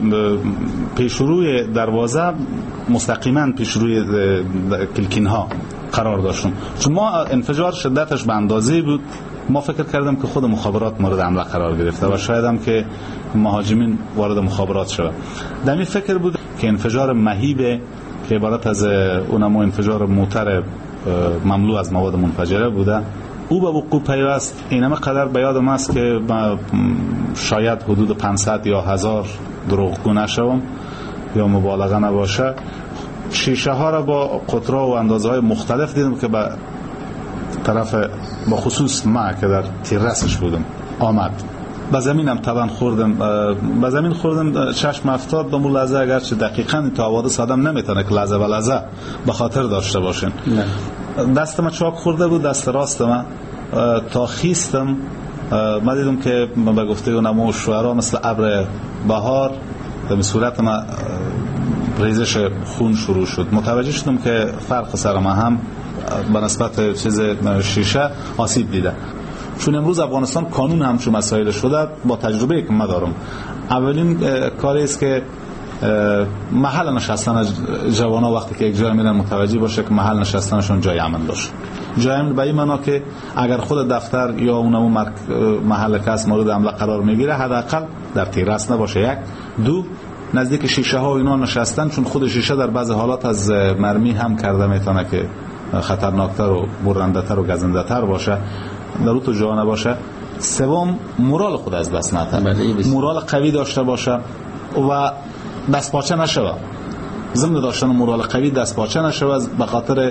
پیشروی دروازه مستقیما پیشروی کلکین ها قرار داشتم، چون ما انفجار شدتش به اندازه‌ای بود ما فکر کردم که خود مخابرات مورد حمله قرار گرفته و شاید هم که مهاجمین وارد مخابرات شد. دمی فکر بود که انفجار مهیب که عبارت از اونم انفجار موتر مملو از مواد منفجره بوده، او به وقوع پیوست. اینم قدر به یادم است که شاید حدود 500 یا 1000 دروغگو نشوم یا مبالغه نباشه، شیشه ها را با قطره و اندازه های مختلف دیدم که به طرف با خصوص ما که در تیررسش بودم آمد. به زمینم طبعا خوردم. چشم افتاد به اون لحظه، اگرچه دقیقاً تا حوادث آدم نمیتونه که لحظه به لحظه به خاطر داشته باشین. دستم چاک خورده بود، دست راستم تا خیستم من دیدم که به گفته اونم شعرا مثل ابر بهار به صورت من ریزش خون شروع شد. متوجه شدم که فرق سر ما هم به نسبت چیز شیشه آسیب دیده. چون امروز افغانستان قانون همچون مسائل شده، با تجربه که من دارم اولین کاری است که محل نشستن از جوانا وقتی که یک جای میرن متوجه باشه که محل نشستنشون جای امن باشه. جای امن به این معنا که اگر خود دفتر یا اونم محل کس مورد حمله قرار میگیره حداقل در تیررس نباشه. یک دو نزدیک شیشه ها و اینا نشستن، چون خود شیشه در بعض حالات از مرمی هم کرده میتونه که خطرناکتر و برنده تر و گزنده تر باشه، در تو جا نباشه. سوم مورال خود از دست نده، مورال قوی داشته باشه و دست پاچه نشوه. ضمن داشتن مورال قوی دست پاچه نشوه به خاطر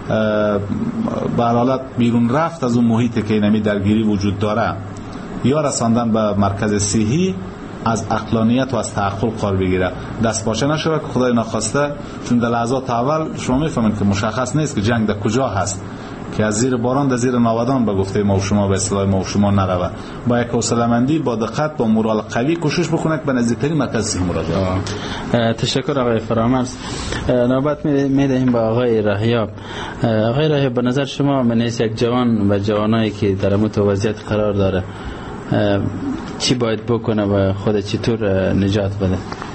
به حالت بیرون رفت از اون محیطی که اینمی درگیری وجود داره یا رساندن به مرکز صحی از عقلانیت و از تعقل قرار بگیره. دست پاچه نشوه که خدای ناخواسته، چون در لحظات اول شما میفهمید که مشخص نیست که جنگ در کجا هست، که از زیر باران در زیر ناودان به گفته ما و شما به اصطلاح ما و شما نروه. با یک حوصله‌مندی با دقت با مورال قوی کوشش بکنه که به نزدیکترین مرکز صحی مراجعه. تشکر آقای فرامرز. نوبت میدهیم به آقای رهیاب. آقای رهیاب، به نظر شما من یک جوان و جوانایی که در همون وضعیت قرار داره چی باید بکنه و خود چطور نجات بده؟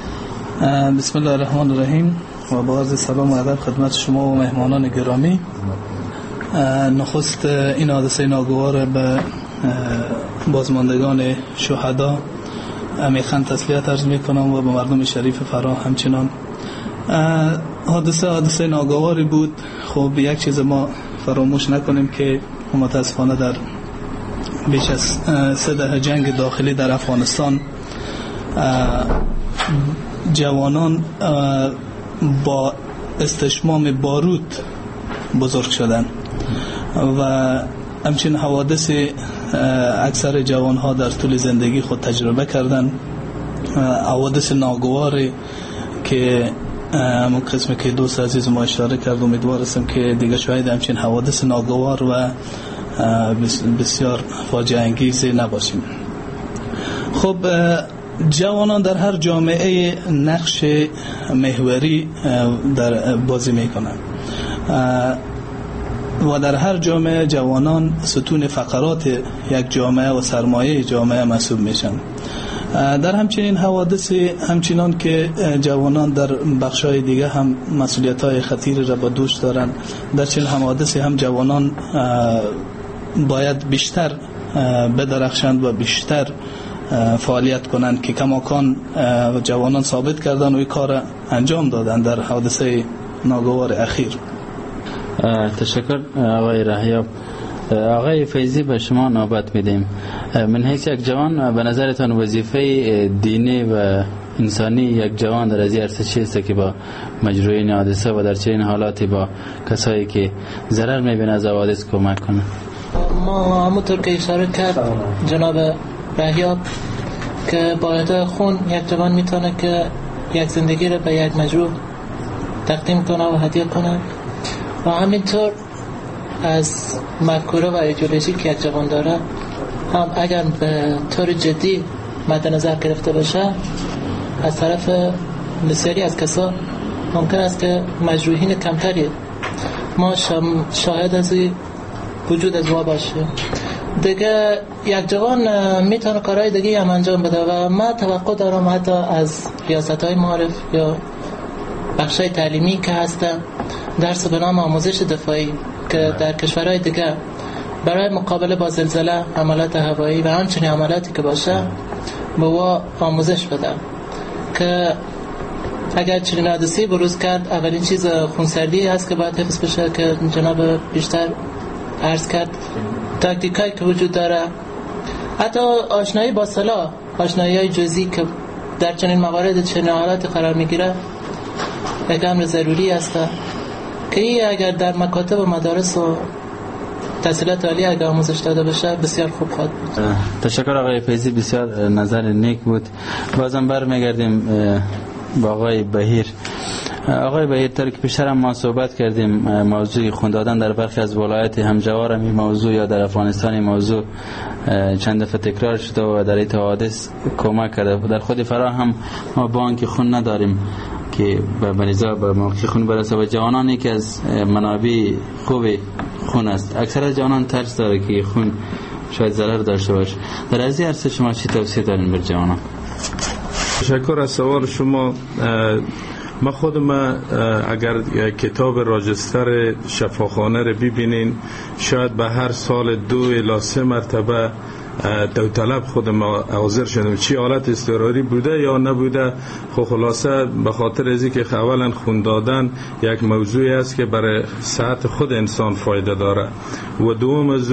بسم الله الرحمن الرحیم و با عرض سلام و ادب خدمت شما و مهمانان گرامی. نخست این حادثه ناگوار به بازماندگان شهدا عمیقاً تسلیت عرض میکنم و به مردم شریف فرا همچنان. حادثه ناگواری بود. خب یک چیز ما فراموش نکنیم که متاسفانه در بیش از 3 دهه جنگ داخلی در افغانستان جوانان با استشمام بارود بزرگ شدن و همچنین حوادث اکثر جوانها در طول زندگی خود تجربه کردن، حوادث ناگواری که همون قسمی که دوست عزیز ما اشاره کرد، امیدوارم که دیگه شاید همچین حوادث ناگوار و بسیار فاجعه انگیز نباشیم. خب جوانان در هر جامعه نقش محوری در بازی میکنند و در هر جامعه جوانان ستون فقرات یک جامعه و سرمایه جامعه محسوب میشن. در همچنین حوادث همچنان که جوانان در بخشای دیگه هم مسئولیت‌های خطیری را به دوش دارند، در چنین حوادث هم جوانان باید بیشتر بدرخشند و بیشتر فعالیت کنند که کماکان جوانان ثابت کردن و این کار انجام دادن در حادثه ناگوار اخیر. تشکر آقای رهیاب. آقای فیضی به شما نوبت میدیم. من حیث یک جوان به نظرتان وظیفه دینی و انسانی یک جوان در از عرصه چیست که با مجروحین حادثه و در چنین حالاتی با کسایی که ضرر میبینه از حوادث کمک کنه؟ ما همونطور که اشاره کرد جناب رهیاب که با اهدای خون یک جوان میتونه که یک زندگی رو به یک مجروح تقدیم کنه و هدیه کنه و همینطور از مفکوره و ایدئولوژی که یک جوان داره هم اگر به طور جدی مد نظر گرفته بشه از طرف بسیاری از کسا ممکن است که مجروحین کمتری ما شاهد از وجود از ما باشه. دیگه یک جوان میتونه کارهای دیگه هم انجام بده و ما توقع دارم حتی از ریاست‌های معارف یا بخشای تعلیمی که هستن درس به نام آموزش دفاعی که در کشورهای دیگه برای مقابله با زلزله، حملات هوایی و همچنین حملاتی که باشه به وا آموزش بده که اگر چنین حادثه‌ای بروز کرد اولین چیز خونسردی هست که باید حفظ بشه که جناب بیشتر عرض کرد تاکتیکایی که وجود داره، حتی آشنایی با سلاح، آشنایی جزئی که در چنین موارد چنین حالات قرار میگیره یک امر ضروری است که اگر در مکاتب و مدارس و تحصیلات عالی اگر آموزش داده بشه بسیار خوب خواهد بود. تشکر آقای فیضی، بسیار نظر نیک بود. بازم برمیگردیم با آقای بهیر. آقای بهیر، طوری که پیشتر هم ما صحبت کردیم موضوع خون دادن در برخی از ولایات همجوار این موضوع یا در افغانستان این موضوع چند دفعه تکرار شده و در این حوادث کمک کرده. در خود فرا هم ما بانک خون نداریم که به مریضا به موقع خون برسه و جوانانی که از منابع خوب خون است. اکثر جوانان ترس داره که خون شاید ضرر داشته باشه. در از این عرصه شما چی توصیه دارین بر جوانان؟ تشکر از سوال شما. ما خودم اگر کتاب راجستر شفاخانه رو ببینین شاید به هر سال 2 الی 3 مرتبه داوطلب خود ما حاضر شدم، چی حالت اضطراری بوده یا نبوده. خلاصه به خاطر از اینکه اولا خون دادن یک موضوعی است که برای صحت خود انسان فایده داره و دوم از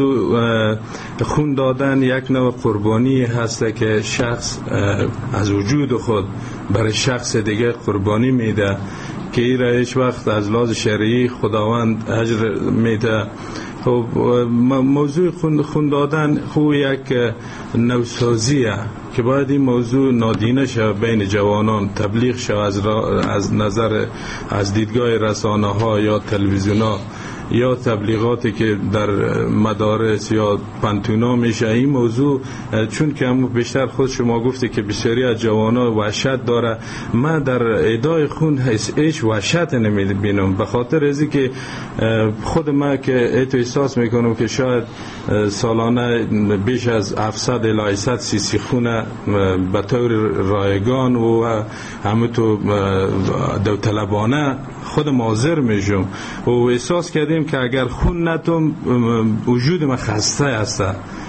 خون دادن یک نوع قربانی هست که شخص از وجود خود برای شخص دیگه قربانی میده که این را هیچ وقت از لحاظ شرعی خداوند اجر میده. خب موضوع خون دادن خو یک نوسازیه که باید این موضوع نادیده شود بین جوانان، تبلیغ شود از نظر از دیدگاه رسانه ها یا تلویزیون ها یا تبلیغاتی که در مدارس یا پانتونا میشه. این موضوع چون که هم بیشتر خود شما گفته که بسیاری از جوانا وحشت داره، من در ادای خون هیچ وحشت نمیبینم به خاطر ازی که خود من که ایتو احساس میکنم که شاید سالانه بیش از 700 الی 800 سی خون به طور رایگان و همونطور داوطلبانه خود حاضر میشم و احساس کردیم که اگر خون نتم وجود من خسته است.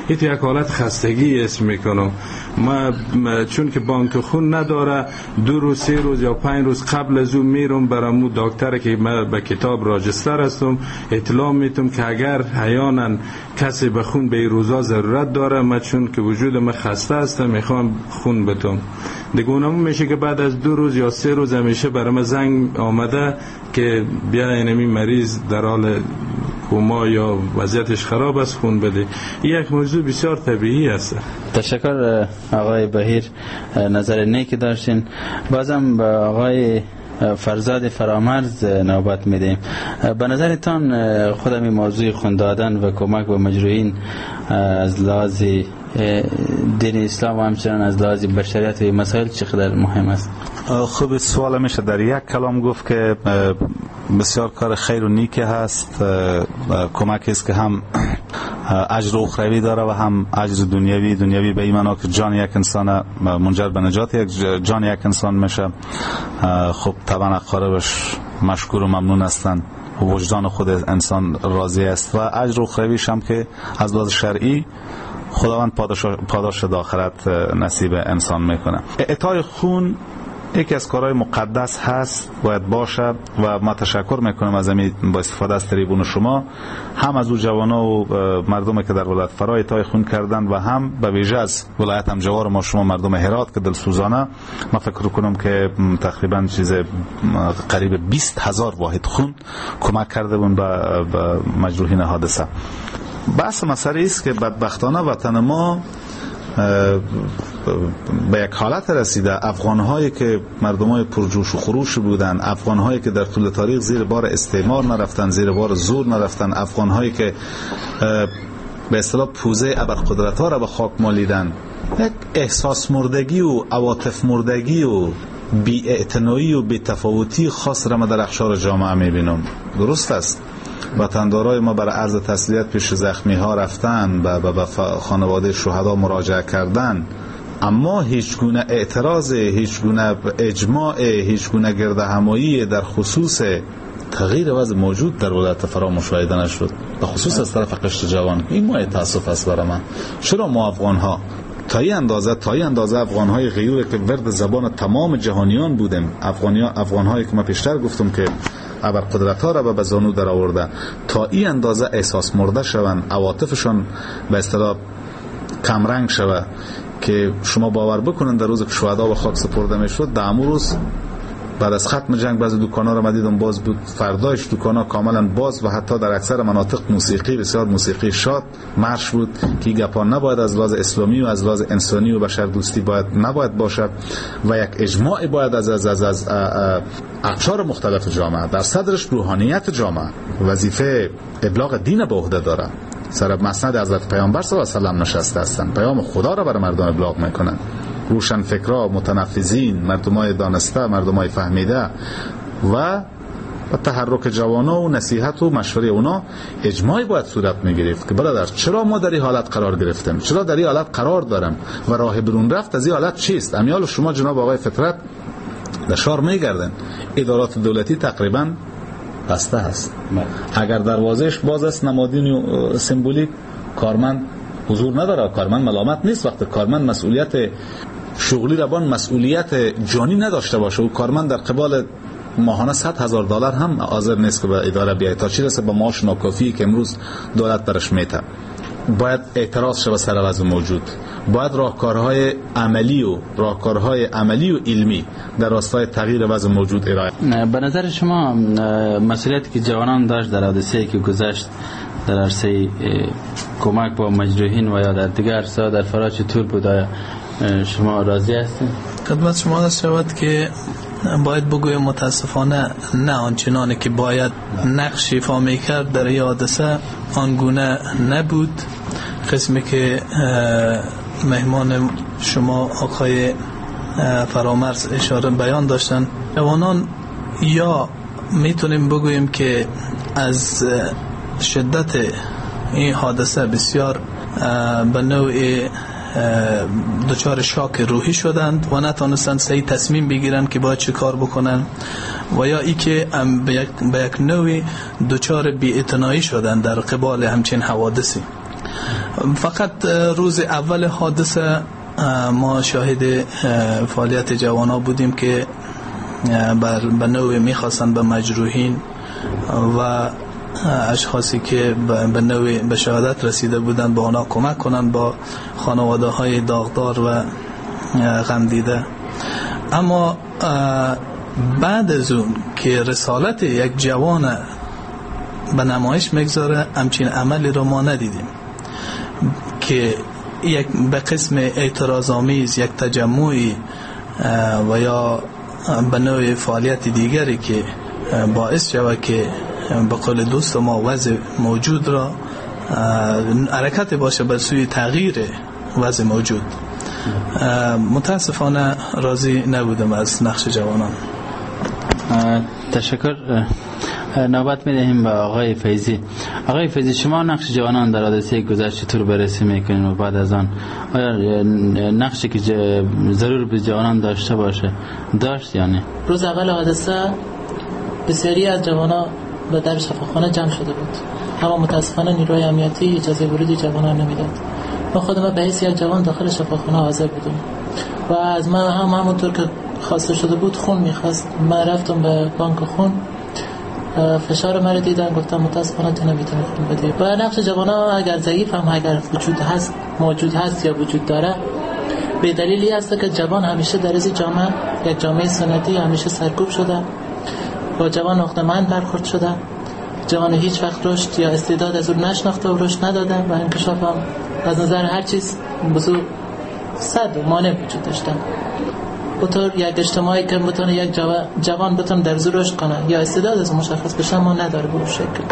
این یک حالت خستگی اسم میکنم. ما چون که بانک خون نداره 2 روز 3 روز یا 5 روز قبل از اون میرم برامو دکتر که من به کتاب راجستر هستم اطلاع میتم که اگر احیانا کسی به خون به این روزا ضرورت داره، من چون که وجود من خسته هستم میخوام خون بدم. دیگه اونم میشه که بعد از 2 روز یا 3 روز همیشه برام زنگ آمده که بیا اینمی مریض در حال کوما یا وضعیتش خراب است خون بده. یک موضوع بسیار طبیعی است. تشکر آقای بهیر، نظر نیکی داشتین. بازم به آقای فرزاد فرامرز نوبت میدیم. به نظرتان خودم این موضوع خون دادن و کمک به مجروحین از لحاظ دین اسلام و همچنان از لحاظ بشریت و مسائل چقدر مهم است؟ خوب سوال میشه در یک کلام گفت که بسیار کار خیر و نیکی هست. کمکی است که هم اجر اخروی داره و هم اجر دنیوی به این معنا که جان یک انسان منجر به نجات جان یک انسان میشه. خب طبعا اقاربش مشکور و ممنون هستند، وجدان خود انسان راضی است و اجر اخرویش هم که از لحاظ شرعی خداوند پاداش آخرت نصیب انسان میکنه. اعطای خون یکی از کارهای مقدس هست، باید باشه و ما تشکر میکنم از همین با استفاده از تریبون شما هم از او جوانا و مردمی که در ولایت فرا اعطای خون کردن و هم به ویژه از ولایت همجوار ما شما مردم هرات که دلسوزانه ما فکر کنم که تقریبا چیز قریب 20,000 واحد خون کمک کرده بون به مجروحین حادثه. بحث مسئله است که بدبختانه وطن ما به یک حالت رسیده. افغان‌هایی که مردمای پرجوش و خروش بودن، افغان‌هایی که در طول تاریخ زیر بار استعمار نرفتن، زیر بار زور نرفتن، افغان‌هایی که به اصطلاح پوزه ابرقدرت‌ها را به خاک مالیدن، یک احساس مردگی و عواطف مردگی و بی‌اعتنایی و بی‌تفاوتی خاص را ما در اقشار جامعه می‌بینم. درست است وطندارای ما برای عرض تسلیت پیش زخمی ها رفتن، به خانواده شهدا مراجعه کردن، اما هیچ گونه اعتراض، هیچ گونه اجماع، هیچ گونه گردهمایی در خصوص تغییر وضع موجود در ولایت فرا مشاهده نشد، به خصوص از طرف قشر جوان. این مایه تاسف است برای من. چرا ما افغان ها تا این اندازه افغان های غیور که ورد زبان تمام جهانیان بودیم، افغان هایی که ما پیشتر گفتم که ابرقدرت ها را به زانو در آورده، تا این اندازه احساس مرده شوند، عواطفشان به اصطلاح کمرنگ شود که شما باور بکنن در روز که شهدا به خاک سپرده میشد، در امون روز بعد از ختم جنگ بعضی دکانا رو ما دیدم باز بود، فردایش دکانا کاملا باز و حتی در اکثر مناطق موسیقی، بسیار موسیقی شاد مارش بود که گپا نباید از لحاظ اسلامی و از لحاظ انسانی و بشر دوستی نباید باشد و یک اجماع باید از اقشار مختلف جامعه، در صدرش روحانیت جامعه وظیفه ابلاغ دین به عهده داره. سر مسند حضرت پیامبر صلی الله علیه و آله نشسته هستند، پیام خدا را برای مردم ابلاغ میکنند. روشن فکرها، متنفذین، مردمای دانسته، مردمای فهمیده و تحرک جوانا و نصیحت و مشوره اونا اجماعی باید صورت میگرفت که برادر چرا ما در این حالت قرار گرفتیم، چرا در این حالت قرار دارم و راه برون رفت از این حالت چیست. امیال شما جناب آقای فطرت در شهر میگردن، ادارات دولتی تقریبا بسته هست، اگر دروازهش باز است نمادین و سمبولیک، کارمند حضور نداره، کارمند ملامت نیست. وقتی کارمند مسئولیت شغلی روان، مسئولیت جانی نداشته باشه و کارمند در قبال ماهانه $100,000 هم حاضر نیست که به اداره بیاید، تا چی رسه به معاش ناکافی که امروز دولت برش میده. باید اعتراض شه به سر وضع موجود، باید راهکارهای عملی و علمی در راستای تغییر وضع موجود ارائه. به نظر شما مسئولیتی که جوانان داشت در حادثه‌ای که گذشت در عرصه کمک با مجروحین و یا در دیگر عرصه‌ها در فرا چطور بود؟ شما راضی هستید؟ خدمت شما هست شود که باید بگویم متاسفانه نه آنچنانی که باید نقش ایفا می‌کرد در این حادثه آنگونه نبود. قسمی که مهمان شما آقای فرامرز اشاره بیان داشتن، جوانان یا میتونیم بگوییم که از شدت این حادثه بسیار به نوع دچار شاک روحی شدند و نتونستند صحیح تصمیم بگیرند که باید چه کار بکنن، و یا ای که به یک نوع دچار بی‌اعتنایی شدند در قبال همچین حوادثی. فقط روز اول حادثه ما شاهد فعالیت جوانا بودیم که به نوعی میخواستن به مجروحین و اشخاصی که به نوعی به شهادت رسیده بودن به آنها کمک کنند با خانواده های داغدار و غم دیده. اما بعد از اون که رسالت یک جوان به نمایش میگذاره، همچین عملی رو ما ندیدیم که یک به قسم اعتراض‌آمیز یک تجمعی و یا به نوع فعالیت دیگری که باعث شود که به قول دوست ما وضع موجود را حرکت باشه به سوی تغییر وضع موجود. متاسفانه راضی نبودم از نقش جوانان. تشکر. نوبت میدهیم به آقای فیضی. آقای فیضی، شما نقش جوانان در حادثه گذشته چطور بررسی میکنید و بعد از آن آیا نقشی که ضرور به جوانان داشته باشه داشت یا نه؟ روز اول حادثه بسیاری از جوانان به در شفاخانه جمع شده بود، اما متاسفانه نیروی امنیتی اجازه ورود جوانان نمیداد. ما خودم به حیث یک جوان داخل شفاخانه حاضر بودم و از من همونطور که خواسته شده بود خون میخواست. من رفتم به بانک خون، فشار من رو دیدن، گفتم متاسفانه تو نمیتونی خون بدی. و نقش جوانا اگر ضعیف هم اگر وجود هست، موجود هست یا وجود داره، به دلیلی هست که جوان همیشه در از جامعه، یک جامعه سنتی همیشه سرکوب شده، با جوان نقطه‌مند برخورد شده، جوان هیچ وقت رشد یا استعداد از اون نشناخته و رشد نداده و انکشاف هم از نظر هر چیز بزرگ صد و مانع وجود داشتن. بطور یک اجتماعی که بتونه یک جوان بتونه در زور رشد کنه یا استعداد از مشخص بشه ما نداره به اون شکل.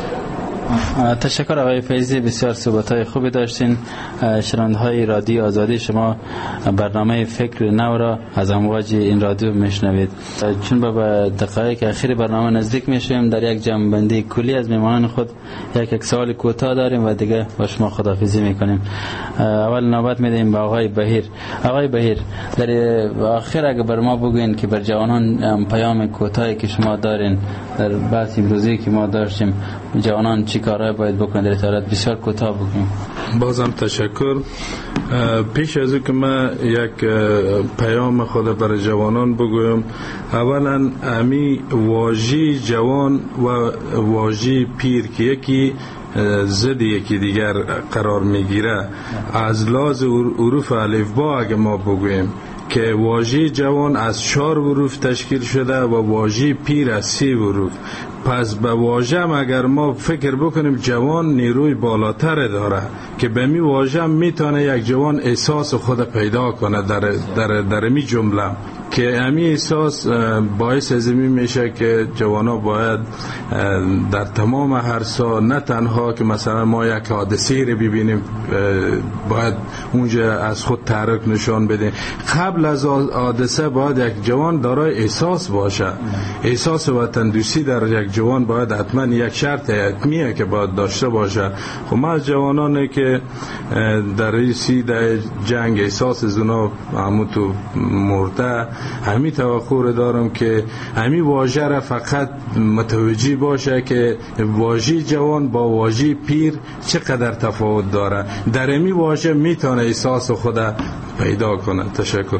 تشکر آقای فیضی، بسیار صحبت‌های خوبی داشتین. شنونده‌های رادیو آزادی، شما برنامه فکر نو را از امواج این رادیو میشنوید. چون به دقایق اخیر برنامه نزدیک میشیم، در یک جمع‌بندی کلی از میهمانان خود یک سوال کوتاه داریم و دیگه با شما خداحافظی میکنیم. اول نوبت میدیم به آقای بهیر. آقای بهیر، در آخر اگه بر ما بگوین که بر جوانان پیام کوتاهی که شما دارین در بحث امروزی که ما داشتیم، جوانان چی کارهای باید بکنن در اطلاعات بسیار کوتاه بگیم. بازم تشکر. پیش از این که من یک پیام خود برای جوانان بگویم، اولا امی واژه جوان و واژه پیر که یکی ضد یکی دیگر قرار میگیره، از لحاظ حروف الفبا اگه ما بگویم که واژه جوان از 4 حروف تشکیل شده و واژه پیر از 3 حروف. پس به واژه اگر ما فکر بکنیم جوان نیروی بالاتر داره که به می واژه میتونه یک جوان احساس خود پیدا کنه در می جمله که امی احساس باعث از این میشه که جوانا باید در تمام هر سا، نه تنها که مثلا ما یک حادثه رو ببینیم باید اونجا از خود تحرک نشان بده، قبل از حادثه باید یک جوان دارای احساس باشه. احساس وطن دوستی در یک جوان باید حتما یک شرط حتمیه که باید داشته باشه. خب ما از جوانانی که در ریسی در جنگ احساس از اونا همون تو مرده، همی توقع دارم که همی واژه را فقط متوجه باشه که واژه جوان با واژه پیر چقدر تفاوت داره، در همی واژه میتونه احساس خود پیدا کنه. تشکر.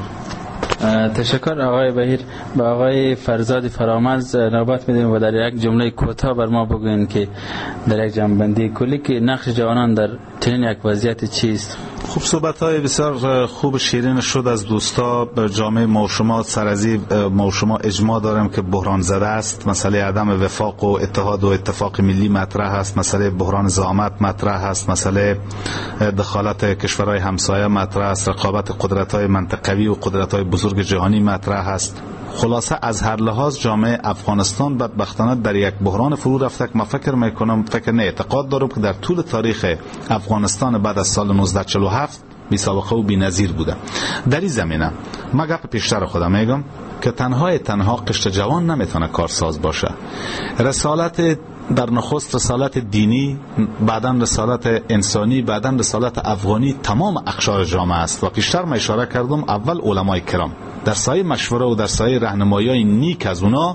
تشکر آقای بهیر. با آقای فرزاد فرامرز نوبت میدیم و در یک جمله کوتاه بر ما بگوین که در یک جمع‌بندی کلی که نقش جوانان در چنین یک وضعیت چیست؟ خوب، صحبت‌های بسیار خوب شیرین شد از دوستا. جامعه ما و شما سرازی ما و شما اجماع داریم که بحران زده است. مسئله عدم وفاق و اتحاد و اتفاق ملی مطرح است، مسئله بحران زعامت مطرح است، مسئله دخالت کشورهای همسایه مطرح است، رقابت قدرت‌های منطقوی و قدرت‌های بزرگ جهانی مطرح است. خلاصه از هر لحاظ جامعه افغانستان بدبختانه در یک بحران فرو رفته که من فکر میکنم، اعتقاد دارم که در طول تاریخ افغانستان بعد از سال 1947 بی سابقه و بی نظیر بوده. در این زمینه من گپ پیشتر خودم میگم که تنها قشر جوان نمیتونه کارساز باشه. رسالت در نخست رسالت دینی، بعداً رسالت انسانی، بعداً رسالت افغانی تمام اقشار جامعه است و پیشتر من اشاره کردم اول علمای کرام در سایه مشوره و در سایه راهنمایی نیک از اونا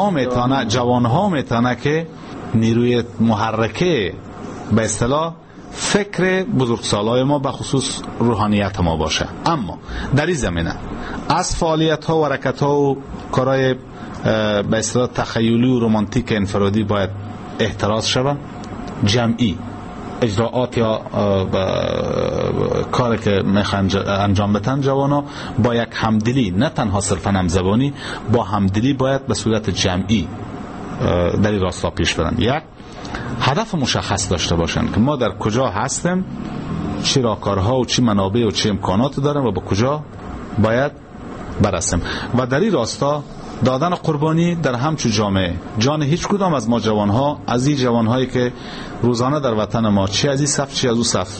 جوانها میتونه که نیروی محرکه به اصطلاح فکر بزرگسالای ما به خصوص روحانیت ما باشه. اما در این زمینه از فعالیت ها و حرکت ها و کارهای به اصطلاح تخیلی و رمانتیک انفرادی باید احتراز شود. جمعی اجراعات یا کاری که میخوان انجام بدن جوانا با یک همدلی، نه تنها صرفا همزبانی، با همدلی باید به صورت جمعی در این راستا پیش برن. یک هدف مشخص داشته باشن که ما در کجا هستیم، چه راهکارها و چه منابع و چه امکانات داریم و به کجا باید برسیم. و در این راستا دادن قربانی در همچون جامعه جان هیچ کدام از ما جوانها، از این جوانهایی که روزانه در وطن ما چه از این صف چه از اون صف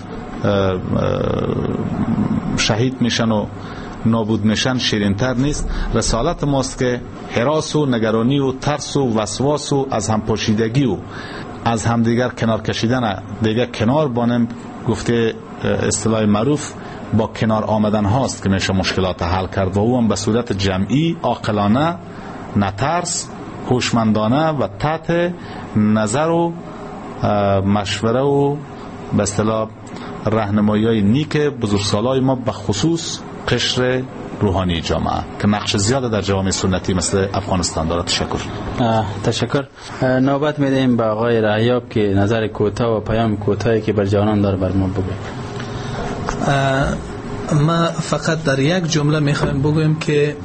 شهید میشن و نابود میشن شیرین‌تر نیست. رسالت ماست که هراس و نگرانی و ترس و وسواس و از هم پاشیدگی و از همدیگر کنار کشیدن دیگه کنار بانم. گفته اصطلاح معروف با کنار آمدن هاست که میشه مشکلات حل کرد و او هم به صورت جمعی، عاقلانه، نترس، هوشمندانه و تحت نظر و مشوره و به اصطلاح راهنمایی نیک بزرگسالای ما به خصوص قشر روحانی جامعه که نقش زیاده در جوامع سنتی مثل افغانستان داره. تشکر. نوبت میدیم به آقای رهیاب که نظر کوتاه و پیام کوتاهی که بر جوانان داره بر ما بگه. ما فقط در یک جمله میخوایم بگویم که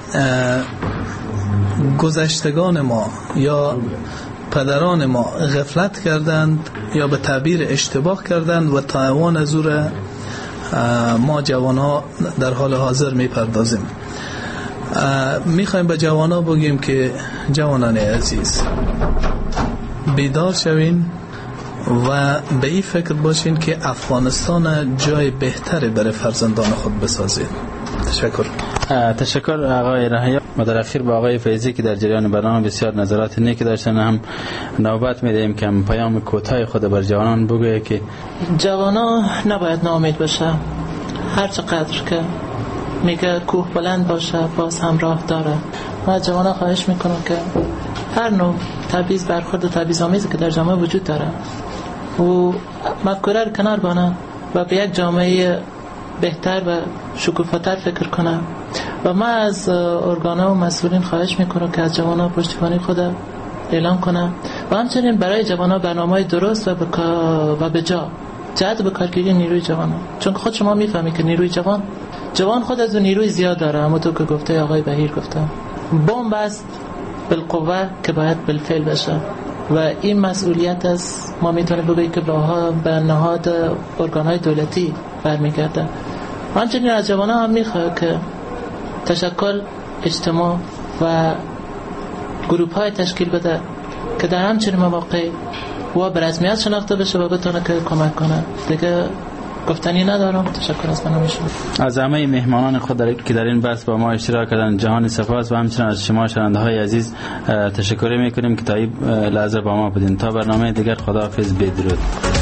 گذشتگان ما یا پدران ما غفلت کردند یا به تعبیر اشتباه کردند و تاوان از او را ما جوان ها در حال حاضر میپردازیم. میخوایم به جوان ها بگیم که جوانان عزیز بیدار شوین و به این فکر باشین که افغانستان جای بهتری برای فرزندان خود بسازید. تشکر آقای رهیاب. و در اخیر با آقای فیضی که در جریان برنامه بسیار نظرات نیکی داشتن هم نوبت میدهیم که پیام کوتاه خود بر جوانان بگویه که جوانا نباید ناامید باشه. هر چقدر که میگه کوه بلند باشه باز هم راه داره. ما جوانا خواهش میکنم که هر نوع تبعیض برخورد و تبعیض‌آمیزی که در جامعه وجود داره و مفکوره رو کنار بانه و به یک جامعه بهتر و شکوفاتر فکر کنم. و ما از ارگان‌ها و مسئولین خواهش میکنم که از جوانان پشتیبانی خود اعلام کنم و همچنین برای جوانان برنامه‌های درست و به جا جهت به کارگیری نیروی جوانان. چون خود شما میفهمید که نیروی جوان خود از اون نیروی زیاد داره. اما تو که گفته آقای بهیر گفته بمب است بالقوه که باید بالفعل بشه و این مسئولیت است. ما میتونیم بگیم که به نهاد ارگان‌های دولتی برمیگرده. همچنین از جوانان هم میخواد که تشکل اجتماع و گروه‌های تشکیل بده که در همچنین مواقع و به رسمیت شناخته بشه و بتونه که کمک کنه. دیگه گفتنی ندارم. تشکر از برنامه شما. از همه مهمانان خود که در این بحث با ما اشتراک کردن جهان سپاس و همچنین از شما شنونده‌های عزیز تشکر می‌کنیم که تا این لحظه با ما بودین. تا برنامه دیگر خداحافظ، بدرود.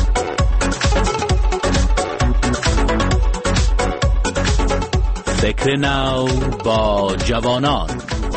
فکر نو با جوانان.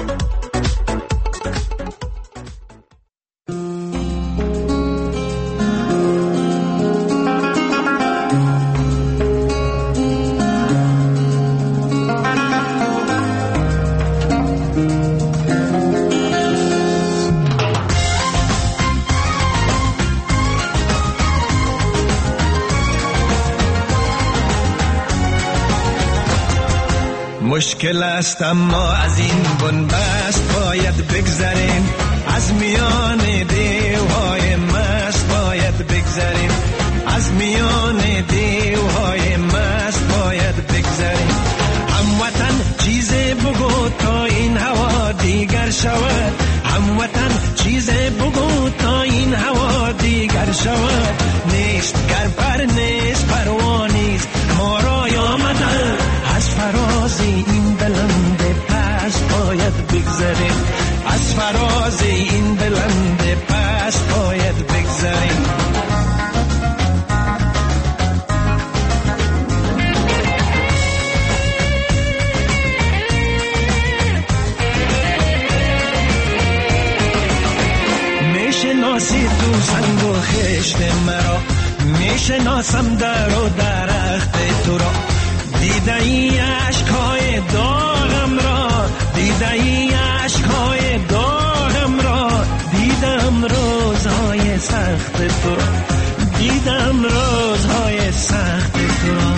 مشکل است اما از این بنبست باید بگذریم، از میان دیوهای مست باید بگذریم، از میان دیوهای مست باید بگذریم. هموطن چیز بگو تا این هوا دیگر شود، هموطن چیز بگو تا این هوا دیگر شود. نیست گر پر نیست پروانیست ما را آمدن، از فراز این بلند پست باید بگذریم، از فراز این بلند پست باید بگذریم. میشناسی تو سنگ و خشت مرا، میشناسم در و درخت تو را، دیده ای عشقهای داغم را، دیده ای عشقهای داغم را، دیدم روزهای سخت تو را، دیدم روزهای سخت تو را.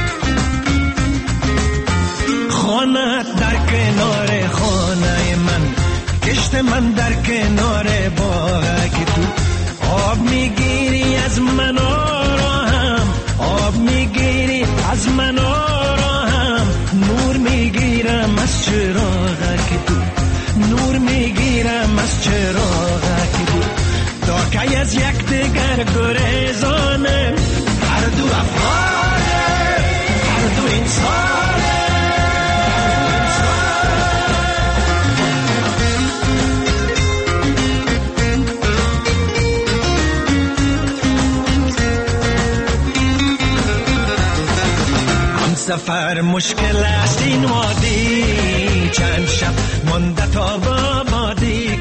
خانت در کنار خانه من، کشت من در کنار باغ که تو آب میگیری از من آراهم، آب میگیری از من آراهم، نور میگیرم از چراغ که تو، نور میگیرم از چراغ که تو، تا که از یک دیگر گریزانه، هر دو افغانه، هر دو انسانه. سفر مشکل است این وادی، چند شب مانده تا با بادی،